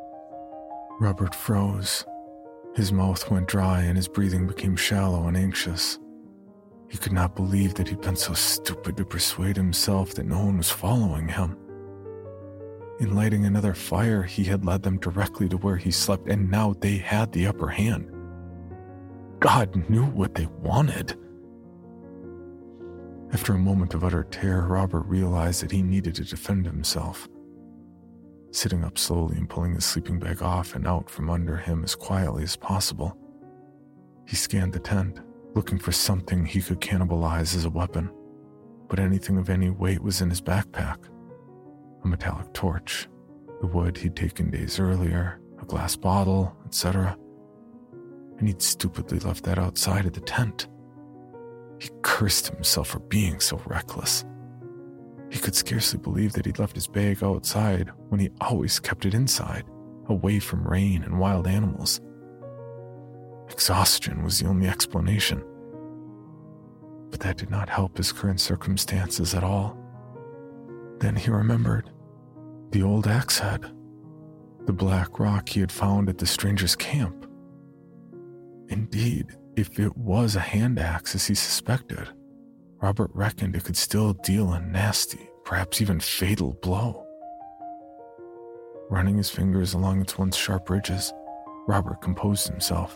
Robert froze. His mouth went dry and his breathing became shallow and anxious. He could not believe that he'd been so stupid to persuade himself that no one was following him. In lighting another fire, he had led them directly to where he slept, and now they had the upper hand. God knew what they wanted. After a moment of utter terror, Robert realized that he needed to defend himself. Sitting up slowly and pulling his sleeping bag off and out from under him as quietly as possible, he scanned the tent, looking for something he could cannibalize as a weapon, but anything of any weight was in his backpack. A metallic torch, the wood he'd taken days earlier, a glass bottle, etc. And he'd stupidly left that outside of the tent. He cursed himself for being so reckless. He could scarcely believe that he'd left his bag outside when he always kept it inside, away from rain and wild animals. Exhaustion was the only explanation. But that did not help his current circumstances at all. Then he remembered the old axe head, the black rock he had found at the stranger's camp. Indeed, if it was a hand axe as he suspected, Robert reckoned it could still deal a nasty, perhaps even fatal blow. Running his fingers along its once sharp ridges, Robert composed himself,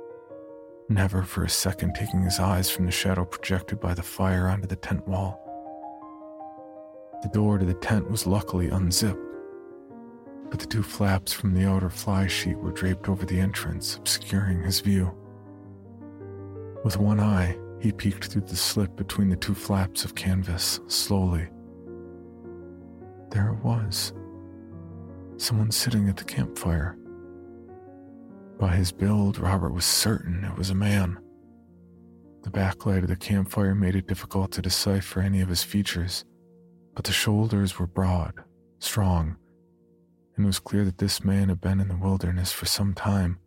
never for a second taking his eyes from the shadow projected by the fire onto the tent wall. The door to the tent was luckily unzipped, but the 2 flaps from the outer fly sheet were draped over the entrance, obscuring his view. With one eye, he peeked through the slit between the 2 flaps of canvas, slowly. There it was. Someone sitting at the campfire. By his build, Robert was certain it was a man. The backlight of the campfire made it difficult to decipher any of his features, but the shoulders were broad, strong, and it was clear that this man had been in the wilderness for some time.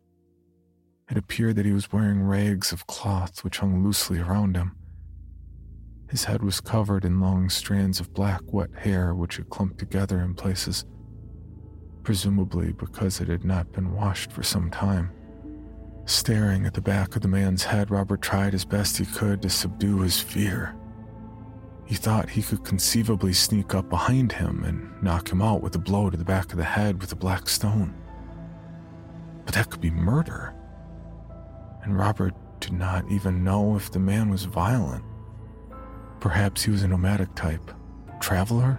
It appeared that he was wearing rags of cloth which hung loosely around him. His head was covered in long strands of black, wet hair which had clumped together in places, presumably because it had not been washed for some time. Staring at the back of the man's head, Robert tried as best he could to subdue his fear. He thought he could conceivably sneak up behind him and knock him out with a blow to the back of the head with a black stone. But that could be murder. And Robert did not even know if the man was violent. Perhaps he was a nomadic type. Traveler?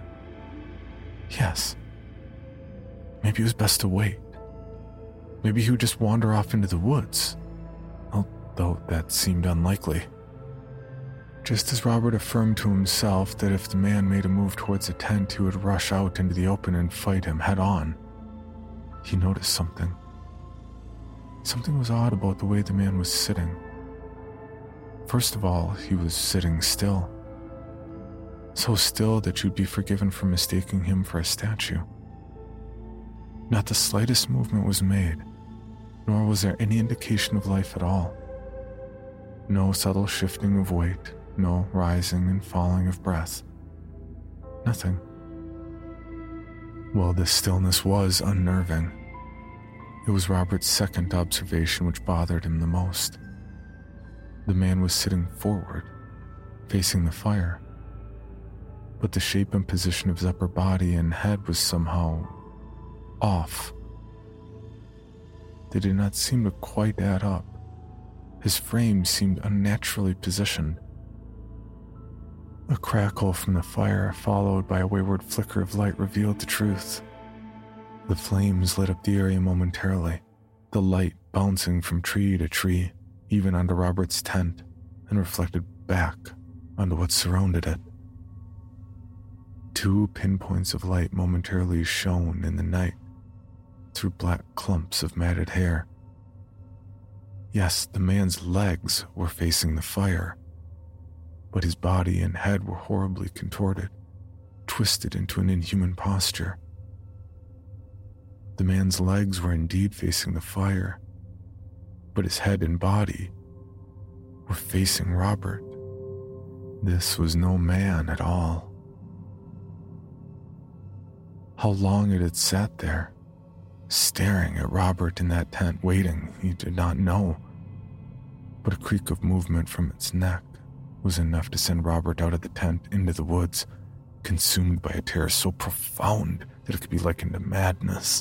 Yes. Maybe it was best to wait. Maybe he would just wander off into the woods, although that seemed unlikely. Just as Robert affirmed to himself that if the man made a move towards the tent, he would rush out into the open and fight him head on, he noticed something. Something was odd about the way the man was sitting. First of all, he was sitting still. So still that you'd be forgiven for mistaking him for a statue. Not the slightest movement was made, nor was there any indication of life at all. No subtle shifting of weight, no rising and falling of breath. Nothing. Well, this stillness was unnerving. It was Robert's second observation which bothered him the most. The man was sitting forward, facing the fire, but the shape and position of his upper body and head was somehow off. They did not seem to quite add up. His frame seemed unnaturally positioned. A crackle from the fire, followed by a wayward flicker of light, revealed the truth. The flames lit up the area momentarily, the light bouncing from tree to tree, even onto Robert's tent, and reflected back onto what surrounded it. 2 pinpoints of light momentarily shone in the night through black clumps of matted hair. Yes, the man's legs were facing the fire, but his body and head were horribly contorted, twisted into an inhuman posture. The man's legs were indeed facing the fire, but his head and body were facing Robert. This was no man at all. How long it had sat there, staring at Robert in that tent, waiting, he did not know. But a creak of movement from its neck was enough to send Robert out of the tent into the woods, consumed by a terror so profound that it could be likened to madness.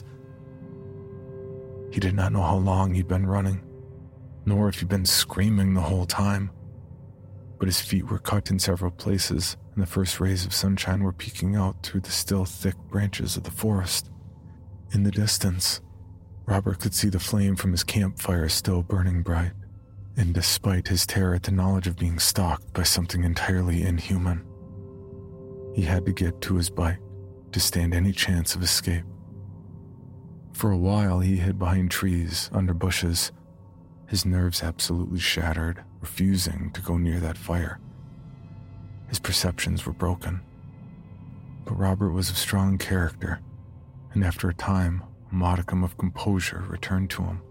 He did not know how long he'd been running, nor if he'd been screaming the whole time, but his feet were cut in several places, and the first rays of sunshine were peeking out through the still thick branches of the forest. In the distance, Robert could see the flame from his campfire still burning bright, and despite his terror at the knowledge of being stalked by something entirely inhuman, he had to get to his bike to stand any chance of escape. For a while he hid behind trees, under bushes, his nerves absolutely shattered, refusing to go near that fire. His perceptions were broken. But Robert was of strong character, and after a time, a modicum of composure returned to him.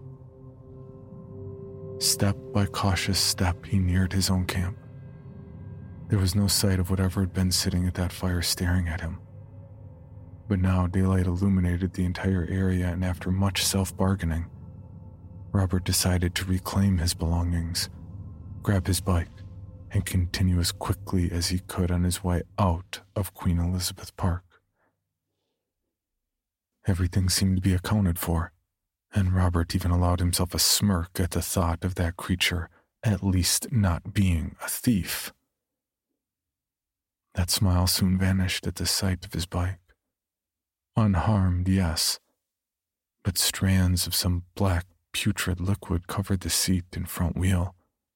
Step by cautious step, he neared his own camp. There was no sight of whatever had been sitting at that fire staring at him. But now daylight illuminated the entire area, and after much self-bargaining, Robert decided to reclaim his belongings, grab his bike, and continue as quickly as he could on his way out of Queen Elizabeth Park. Everything seemed to be accounted for, and Robert even allowed himself a smirk at the thought of that creature at least not being a thief. That smile soon vanished at the sight of his bike. Unharmed, yes, but strands of some black, putrid liquid covered the seat and front wheel.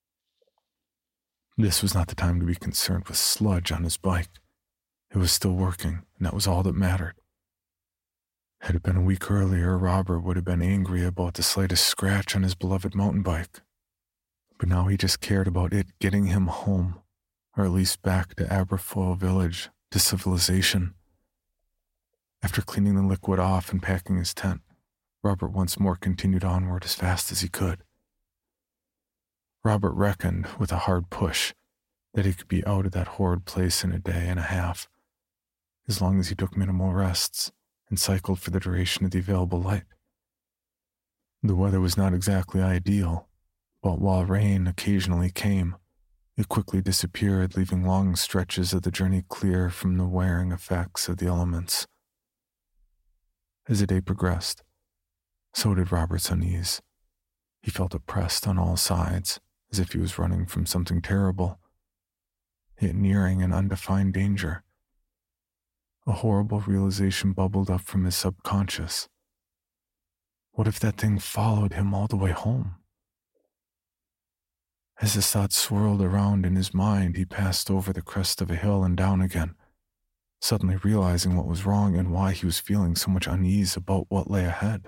This was not the time to be concerned with sludge on his bike. It was still working, and that was all that mattered. Had it been a week earlier, Robert would have been angry about the slightest scratch on his beloved mountain bike. But now he just cared about it getting him home, or at least back to Aberfoyle Village, to civilization. After cleaning the liquid off and packing his tent, Robert once more continued onward as fast as he could. Robert reckoned, with a hard push, that he could be out of that horrid place in a day and a half, as long as he took minimal rests and cycled for the duration of the available light. The weather was not exactly ideal, but while rain occasionally came, it quickly disappeared, leaving long stretches of the journey clear from the wearing effects of the elements. As the day progressed, so did Robert's unease. He felt oppressed on all sides, as if he was running from something terrible, yet nearing an undefined danger. A horrible realization bubbled up from his subconscious. What if that thing followed him all the way home? As his thoughts swirled around in his mind, he passed over the crest of a hill and down again, suddenly realizing what was wrong and why he was feeling so much unease about what lay ahead.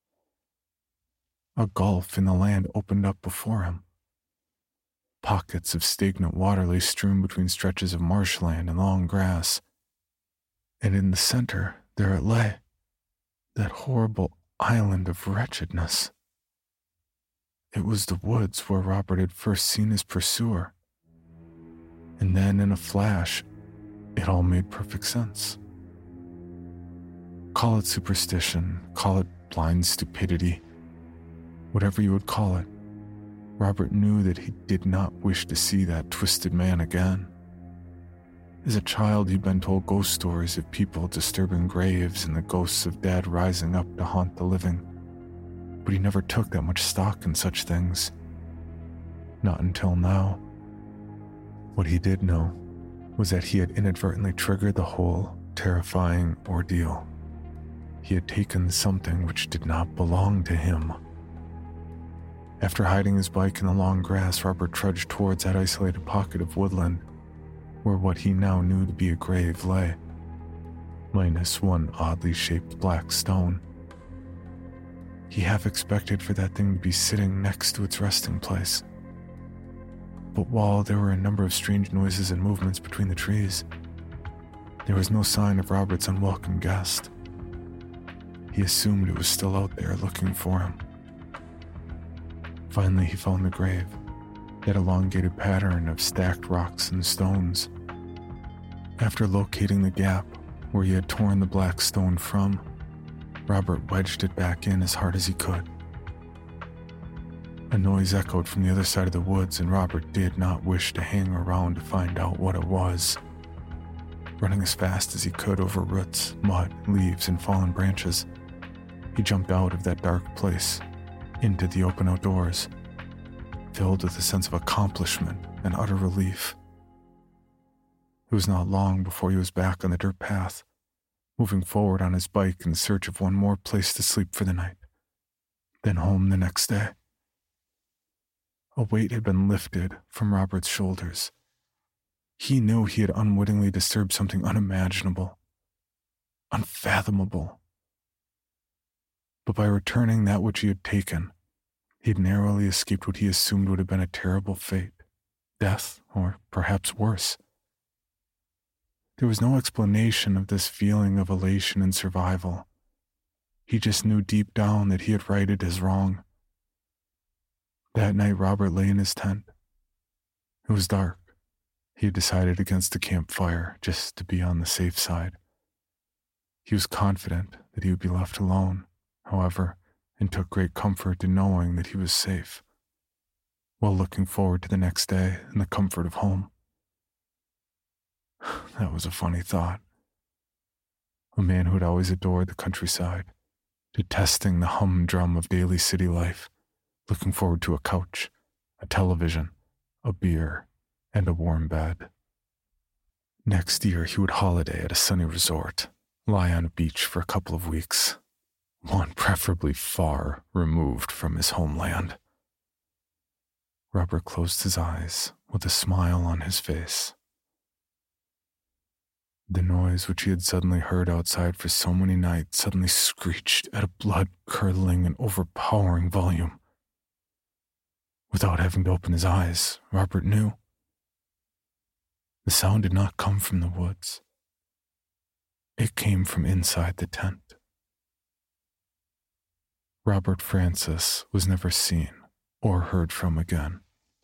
A gulf in the land opened up before him. Pockets of stagnant water lay strewn between stretches of marshland and long grass. And in the center, there it lay, that horrible island of wretchedness. It was the woods where Robert had first seen his pursuer. And then, in a flash, it all made perfect sense. Call it superstition, call it blind stupidity, whatever you would call it, Robert knew that he did not wish to see that twisted man again. As a child, he'd been told ghost stories of people disturbing graves and the ghosts of dead rising up to haunt the living, but he never took that much stock in such things. Not until now. What he did know was that he had inadvertently triggered the whole terrifying ordeal. He had taken something which did not belong to him. After hiding his bike in the long grass, Robert trudged towards that isolated pocket of woodland where what he now knew to be a grave lay, minus one oddly shaped black stone. He half expected for that thing to be sitting next to its resting place. But while there were a number of strange noises and movements between the trees, there was no sign of Robert's unwelcome guest. He assumed it was still out there looking for him. Finally, he found the grave, that elongated pattern of stacked rocks and stones. After locating the gap where he had torn the black stone from, Robert wedged it back in as hard as he could. A noise echoed from the other side of the woods, and Robert did not wish to hang around to find out what it was. Running as fast as he could over roots, mud, leaves, and fallen branches, he jumped out of that dark place into the open outdoors, filled with a sense of accomplishment and utter relief. It was not long before he was back on the dirt path, moving forward on his bike in search of one more place to sleep for the night, then home the next day. A weight had been lifted from Robert's shoulders. He knew he had unwittingly disturbed something unimaginable, unfathomable. But by returning that which he had taken, he had narrowly escaped what he assumed would have been a terrible fate, death, or perhaps worse. There was no explanation of this feeling of elation and survival. He just knew deep down that he had righted his wrong. That night, Robert lay in his tent. It was dark. He had decided against a campfire just to be on the safe side. He was confident that he would be left alone, however, and took great comfort in knowing that he was safe, while looking forward to the next day and the comfort of home. That was a funny thought. A man who had always adored the countryside, detesting the humdrum of daily city life, looking forward to a couch, a television, a beer, and a warm bed. Next year, he would holiday at a sunny resort, lie on a beach for a couple of weeks, one preferably far removed from his homeland. Robert closed his eyes with a smile on his face. The noise which he had suddenly heard outside for so many nights suddenly screeched at a blood-curdling and overpowering volume. Without having to open his eyes, Robert knew. The sound did not come from the woods. It came from inside the tent. Robert Francis was never seen or heard from again.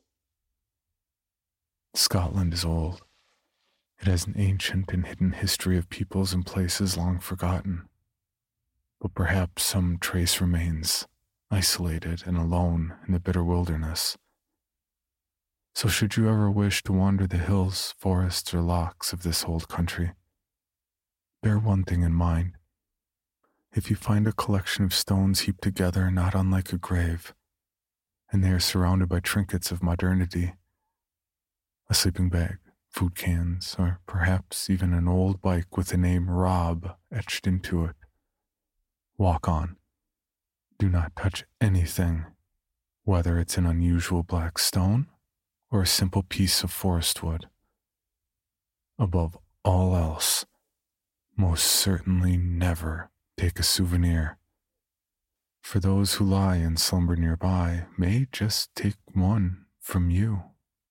Scotland is old. It has an ancient and hidden history of peoples and places long forgotten. But perhaps some trace remains, isolated and alone in the bitter wilderness. So should you ever wish to wander the hills, forests, or lochs of this old country, bear one thing in mind. If you find a collection of stones heaped together not unlike a grave, and they are surrounded by trinkets of modernity, a sleeping bag, food cans, or perhaps even an old bike with the name Rob etched into it, walk on. Do not touch anything, whether it's an unusual black stone or a simple piece of forest wood. Above all else, most certainly never take a souvenir. For those who lie in slumber nearby may just take one from you.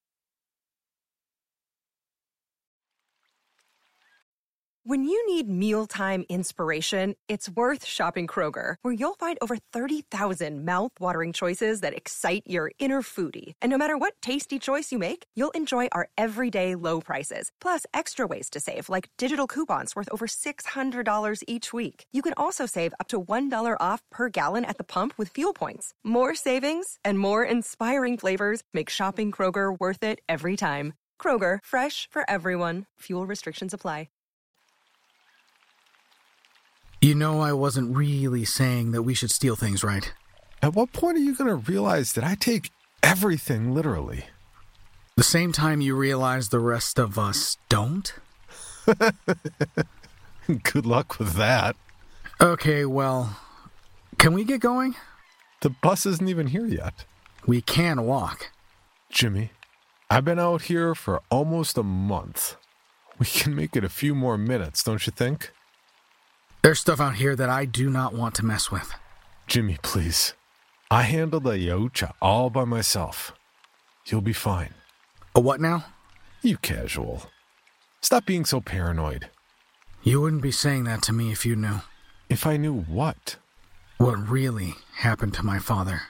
When you need mealtime inspiration, it's worth shopping Kroger, where you'll find over 30,000 mouth-watering choices that excite your inner foodie. And no matter what tasty choice you make, you'll enjoy our everyday low prices, plus extra ways to save, like digital coupons worth over $600 each week. You can also save up to $1 off per gallon at the pump with fuel points. More savings and more inspiring flavors make shopping Kroger worth it every time. Kroger, fresh for everyone. Fuel restrictions apply. You know I wasn't really saying that we should steal things, right? At what point are you going to realize that I take everything literally? The same time you realize the rest of us don't? Good luck with that. Okay, well, can we get going? The bus isn't even here yet. We can walk. Jimmy, I've been out here for almost a month. We can make it a few more minutes, don't you think? There's stuff out here that I do not want to mess with. Jimmy, please. I handled the Yautja all by myself. You'll be fine. A what now? You casual. Stop being so paranoid. You wouldn't be saying that to me if you knew. If I knew what? What really happened to my father.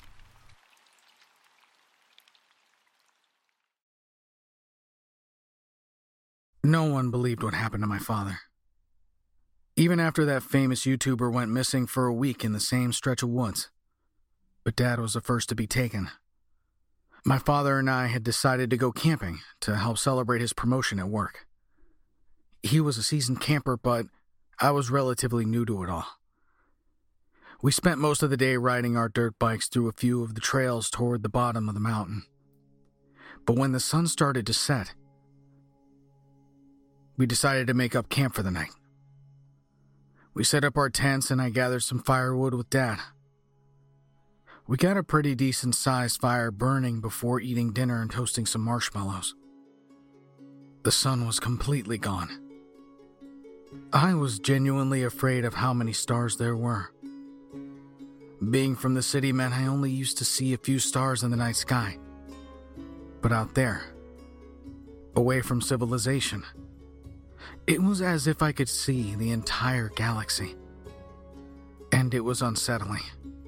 No one believed what happened to my father. Even after that famous YouTuber went missing for a week in the same stretch of woods. But Dad was the first to be taken. My father and I had decided to go camping to help celebrate his promotion at work. He was a seasoned camper, but I was relatively new to it all. We spent most of the day riding our dirt bikes through a few of the trails toward the bottom of the mountain. But when the sun started to set, we decided to make up camp for the night. We set up our tents and I gathered some firewood with Dad. We got a pretty decent-sized fire burning before eating dinner and toasting some marshmallows. The sun was completely gone. I was genuinely afraid of how many stars there were. Being from the city meant I only used to see a few stars in the night sky. But out there, away from civilization, it was as if I could see the entire galaxy. And it was unsettling.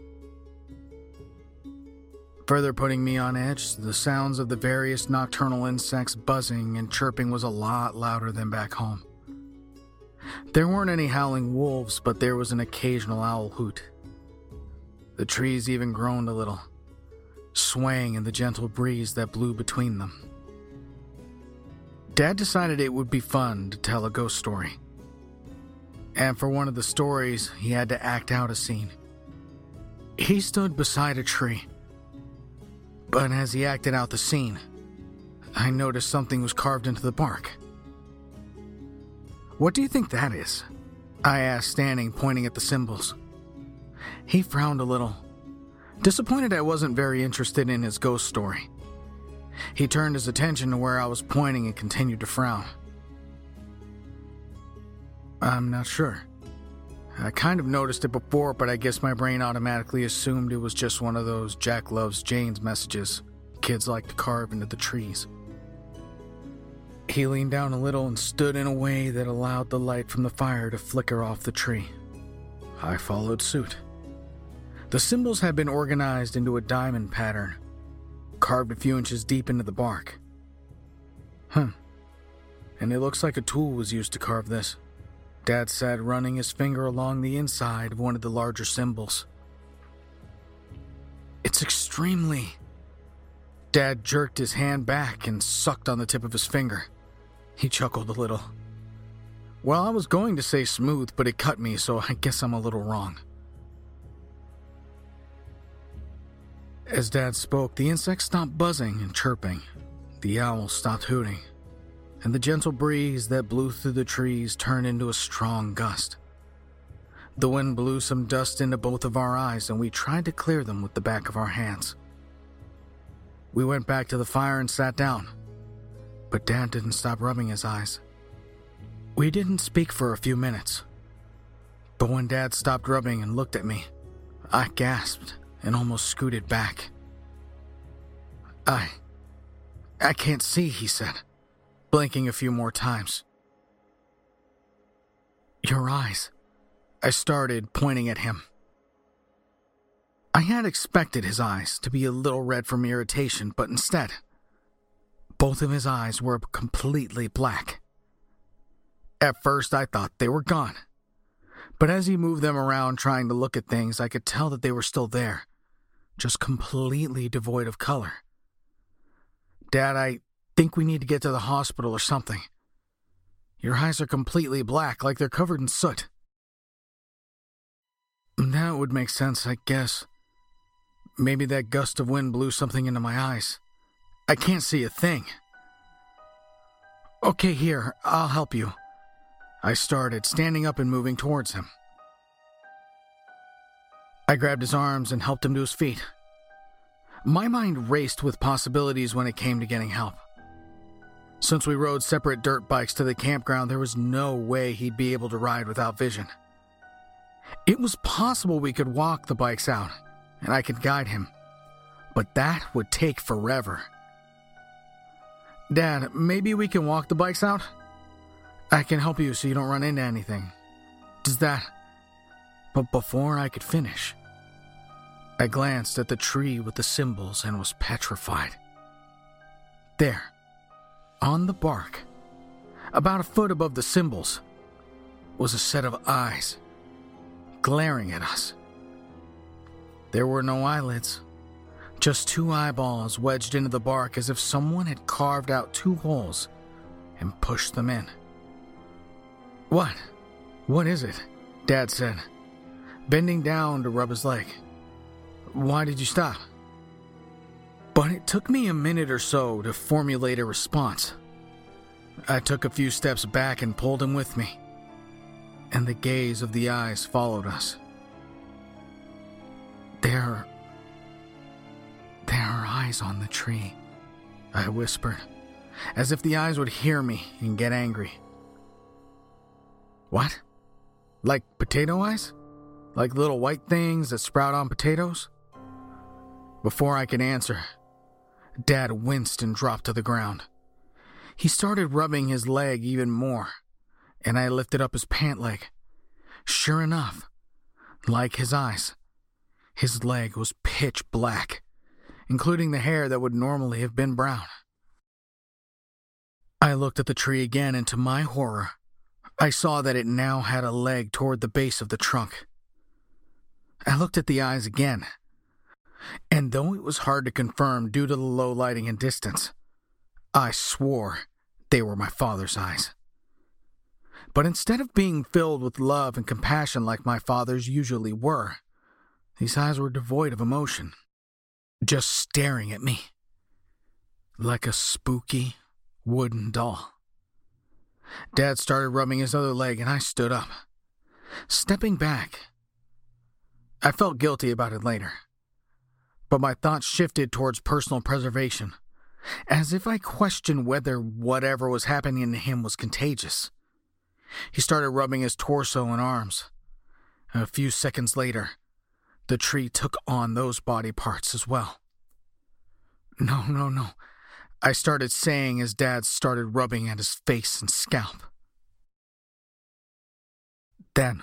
Further putting me on edge, the sounds of the various nocturnal insects buzzing and chirping was a lot louder than back home. There weren't any howling wolves, but there was an occasional owl hoot. The trees even groaned a little, swaying in the gentle breeze that blew between them. Dad decided it would be fun to tell a ghost story. And for one of the stories, he had to act out a scene. He stood beside a tree. But as he acted out the scene, I noticed something was carved into the bark. What do you think that is? I asked, standing, pointing at the symbols. He frowned a little, disappointed I wasn't very interested in his ghost story. He turned his attention to where I was pointing and continued to frown. I'm not sure. I kind of noticed it before, but I guess my brain automatically assumed it was just one of those Jack loves Jane's messages kids like to carve into the trees. He leaned down a little and stood in a way that allowed the light from the fire to flicker off the tree. I followed suit. The symbols had been organized into a diamond pattern, carved a few inches deep into the bark. And it looks like a tool was used to carve this. Dad said, running his finger along the inside of one of the larger symbols. It's extremely... Dad jerked his hand back and sucked on the tip of his finger. He chuckled a little. Well, I was going to say smooth, but it cut me, so I guess I'm a little wrong. As Dad spoke, the insects stopped buzzing and chirping. The owls stopped hooting. And the gentle breeze that blew through the trees turned into a strong gust. The wind blew some dust into both of our eyes, and we tried to clear them with the back of our hands. We went back to the fire and sat down, but Dad didn't stop rubbing his eyes. We didn't speak for a few minutes, but when Dad stopped rubbing and looked at me, I gasped and almost scooted back. I can't see," he said, blinking a few more times. "Your eyes," I started, pointing at him. I had expected his eyes to be a little red from irritation, but instead, both of his eyes were completely black. At first, I thought they were gone, but as he moved them around trying to look at things, I could tell that they were still there, just completely devoid of color. "Dad, I think we need to get to the hospital or something. Your eyes are completely black, like they're covered in soot." "That would make sense, I guess. Maybe that gust of wind blew something into my eyes. I can't see a thing." "Okay, here, I'll help you," I started, standing up and moving towards him. I grabbed his arms and helped him to his feet. My mind raced with possibilities when it came to getting help. Since we rode separate dirt bikes to the campground, there was no way he'd be able to ride without vision. It was possible we could walk the bikes out, and I could guide him, but that would take forever. "Dad, maybe we can walk the bikes out? I can help you so you don't run into anything. Does that..." But before I could finish, I glanced at the tree with the symbols and was petrified. There, on the bark, about a foot above the symbols, was a set of eyes, glaring at us. There were no eyelids, just two eyeballs wedged into the bark as if someone had carved out two holes and pushed them in. "What? What is it?" Dad said, bending down to rub his leg. "Why did you stop?" But it took me a minute or so to formulate a response. I took a few steps back and pulled him with me, and the gaze of the eyes followed us. There are eyes on the tree," I whispered, as if the eyes would hear me and get angry. "What? Like potato eyes? Like little white things that sprout on potatoes?" Before I could answer, Dad winced and dropped to the ground. He started rubbing his leg even more, and I lifted up his pant leg. Sure enough, like his eyes, his leg was pitch black, including the hair that would normally have been brown. I looked at the tree again, and to my horror, I saw that it now had a leg toward the base of the trunk. I looked at the eyes again, and though it was hard to confirm due to the low lighting and distance, I swore they were my father's eyes. But instead of being filled with love and compassion like my father's usually were, these eyes were devoid of emotion, just staring at me, like a spooky wooden doll. Dad started rubbing his other leg, and I stood up. Stepping back, I felt guilty about it later, but my thoughts shifted towards personal preservation, as if I questioned whether whatever was happening to him was contagious. He started rubbing his torso and arms, and a few seconds later, the tree took on those body parts as well. No, I started saying as Dad started rubbing at his face and scalp. Then,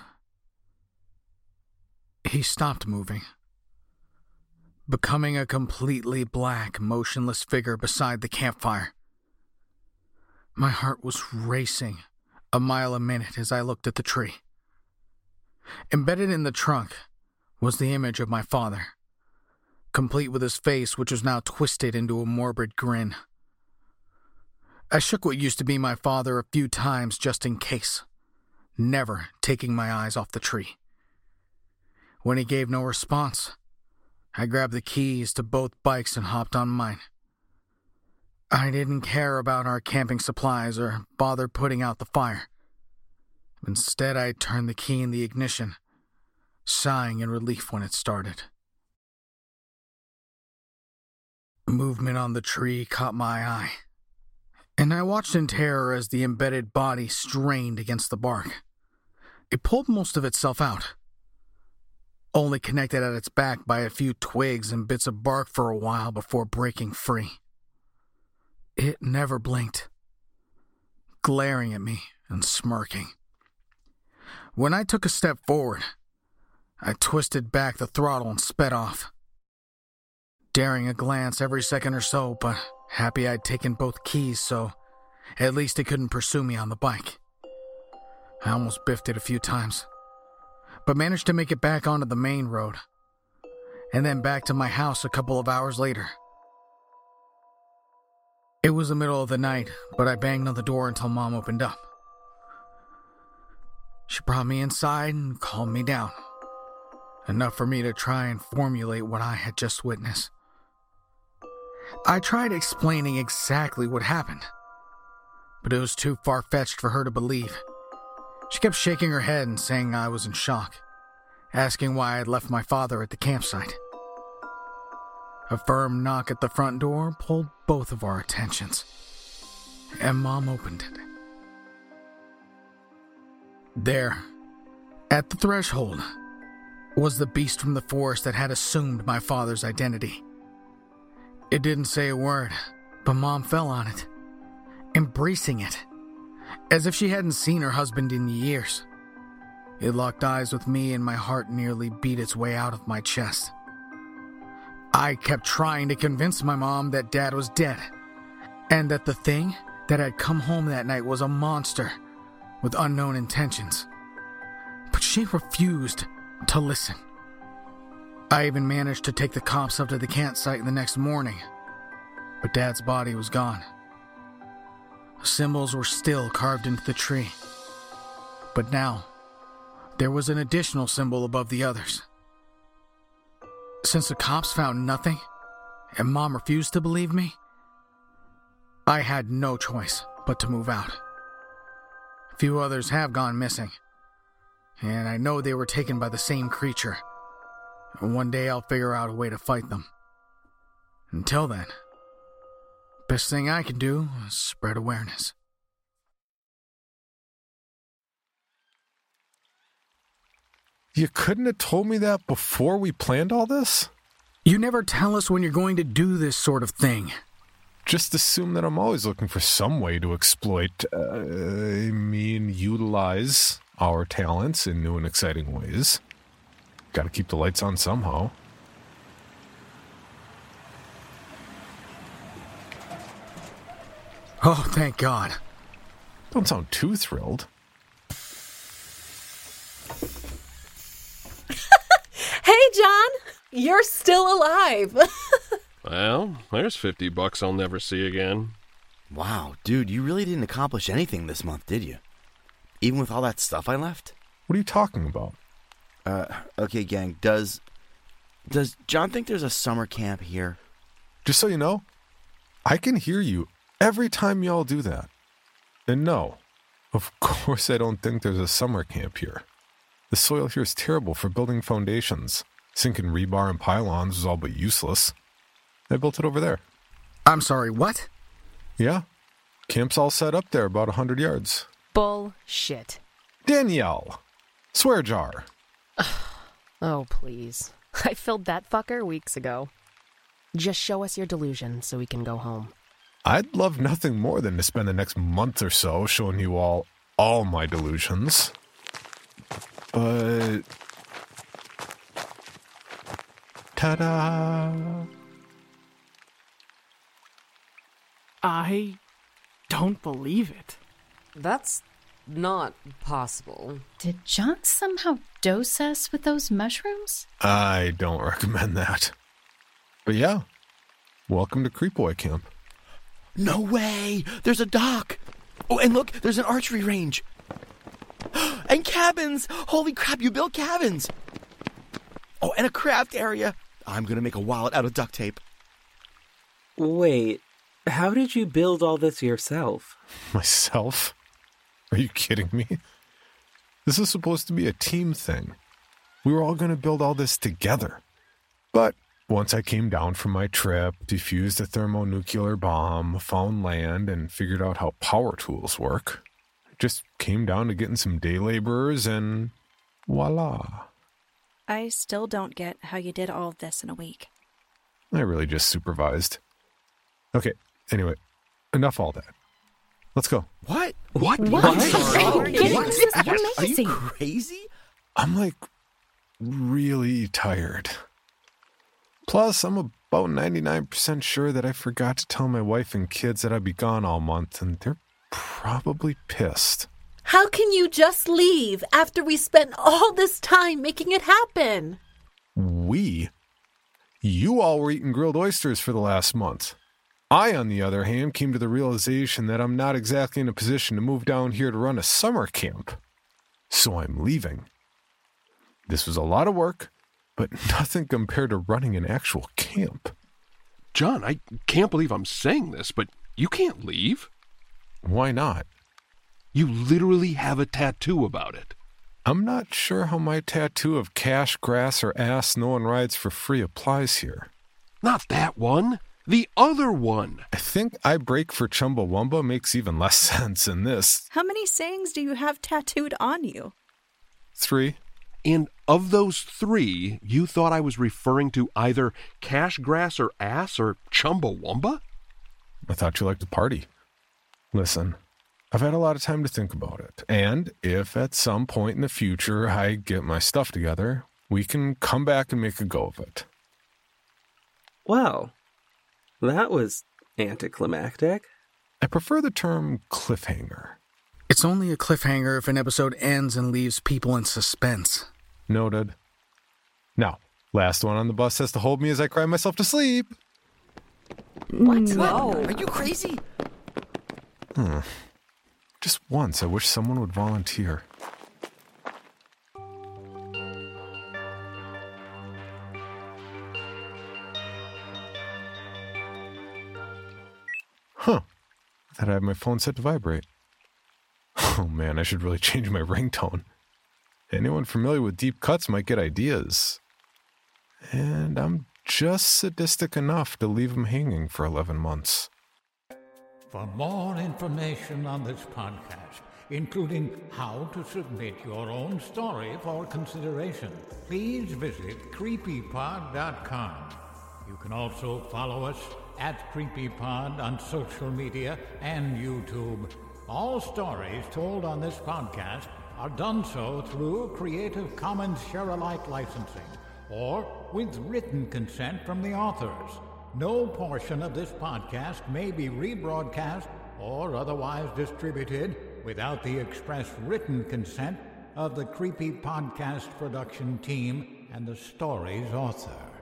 he stopped moving, becoming a completely black, motionless figure beside the campfire. My heart was racing a mile a minute as I looked at the tree. Embedded in the trunk was the image of my father, complete with his face, which was now twisted into a morbid grin. I shook what used to be my father a few times just in case, never taking my eyes off the tree. When he gave no response, I grabbed the keys to both bikes and hopped on mine. I didn't care about our camping supplies or bother putting out the fire. Instead, I turned the key in the ignition, sighing in relief when it started. Movement on the tree caught my eye, and I watched in terror as the embedded body strained against the bark. It pulled most of itself out, only connected at its back by a few twigs and bits of bark for a while before breaking free. It never blinked, glaring at me and smirking. When I took a step forward, I twisted back the throttle and sped off, daring a glance every second or so, but happy I'd taken both keys so at least it couldn't pursue me on the bike. I almost biffed it a few times, but managed to make it back onto the main road, and then back to my house a couple of hours later. It was the middle of the night, but I banged on the door until Mom opened up. She brought me inside and calmed me down, enough for me to try and formulate what I had just witnessed. I tried explaining exactly what happened, but it was too far-fetched for her to believe. She kept shaking her head and saying I was in shock, asking why I had left my father at the campsite. A firm knock at the front door pulled both of our attentions, and Mom opened it. There, at the threshold, was the beast from the forest that had assumed my father's identity. It didn't say a word, but Mom fell on it, embracing it, as if she hadn't seen her husband in years. It locked eyes with me and my heart nearly beat its way out of my chest. I kept trying to convince my mom that Dad was dead, and that the thing that had come home that night was a monster with unknown intentions. But she refused to listen. I even managed to take the cops up to the campsite the next morning, but Dad's body was gone. Symbols were still carved into the tree, but now there was an additional symbol above the others. Since the cops found nothing, and Mom refused to believe me, I had no choice but to move out. A few others have gone missing, and I know they were taken by the same creature. And one day I'll figure out a way to fight them. Until then, best thing I can do is spread awareness. You couldn't have told me that before we planned all this? You never tell us when you're going to do this sort of thing. Just assume that I'm always looking for some way to utilize our talents in new and exciting ways. Gotta keep the lights on somehow. Oh, thank God. Don't sound too thrilled. Hey, John! You're still alive! Well, there's $50 I'll never see again. Wow, dude, you really didn't accomplish anything this month, did you? Even with all that stuff I left? What are you talking about? Okay, gang, does John think there's a summer camp here? Just so you know, I can hear you every time y'all do that. And no, of course I don't think there's a summer camp here. The soil here is terrible for building foundations. Sinking rebar and pylons is all but useless. I built it over there. I'm sorry, what? Yeah, camp's all set up there, about 100 yards. Bullshit. Danielle, swear jar. Oh, please. I filled that fucker weeks ago. Just show us your delusion so we can go home. I'd love nothing more than to spend the next month or so showing you all my delusions. But... ta-da! I don't believe it. That's not possible. Did John somehow dose us with those mushrooms? I don't recommend that. But yeah, welcome to Creepboy Camp. No way! There's a dock! Oh, and look, there's an archery range! And cabins! Holy crap, you built cabins! Oh, and a craft area! I'm gonna make a wallet out of duct tape. Wait, how did you build all this yourself? Myself? Are you kidding me? This is supposed to be a team thing. We were all gonna build all this together. But once I came down from my trip, defused a thermonuclear bomb, found land, and figured out how power tools work, it just came down to getting some day laborers and voila. I still don't get how you did all of this in a week. I really just supervised. Okay, anyway, enough all that. Let's go. What? What? Are Are you crazy? I'm like really tired. Plus, I'm about 99% sure that I forgot to tell my wife and kids that I'd be gone all month, and they're probably pissed. How can you just leave after we spent all this time making it happen? We? You all were eating grilled oysters for the last month. I, on the other hand, came to the realization that I'm not exactly in a position to move down here to run a summer camp. So I'm leaving. This was a lot of work, but nothing compared to running an actual camp. John, I can't believe I'm saying this, but you can't leave. Why not? You literally have a tattoo about it. I'm not sure how my tattoo of cash, grass, or ass no one rides for free applies here. Not that one. The other one. I think I break for Chumbawamba makes even less sense in this. How many sayings do you have tattooed on you? 3. And of those 3, you thought I was referring to either cash, grass, or ass, or Chumbawamba? I thought you liked to party. Listen, I've had a lot of time to think about it, and if at some point in the future I get my stuff together, we can come back and make a go of it. Wow, that was anticlimactic. I prefer the term cliffhanger. It's only a cliffhanger if an episode ends and leaves people in suspense. Noted. Now, last one on the bus has to hold me as I cry myself to sleep. What? Whoa. Are you crazy? Just once, I wish someone would volunteer. Huh. I thought I had my phone set to vibrate. Oh man, I should really change my ringtone. Anyone familiar with deep cuts might get ideas. And I'm just sadistic enough to leave them hanging for 11 months. For more information on this podcast, including how to submit your own story for consideration, please visit creepypod.com. You can also follow us at CreepyPod on social media and YouTube. All stories told on this podcast are done so through Creative Commons Share-alike licensing or with written consent from the authors. No portion of this podcast may be rebroadcast or otherwise distributed without the express written consent of the Creepy Podcast production team and the story's author.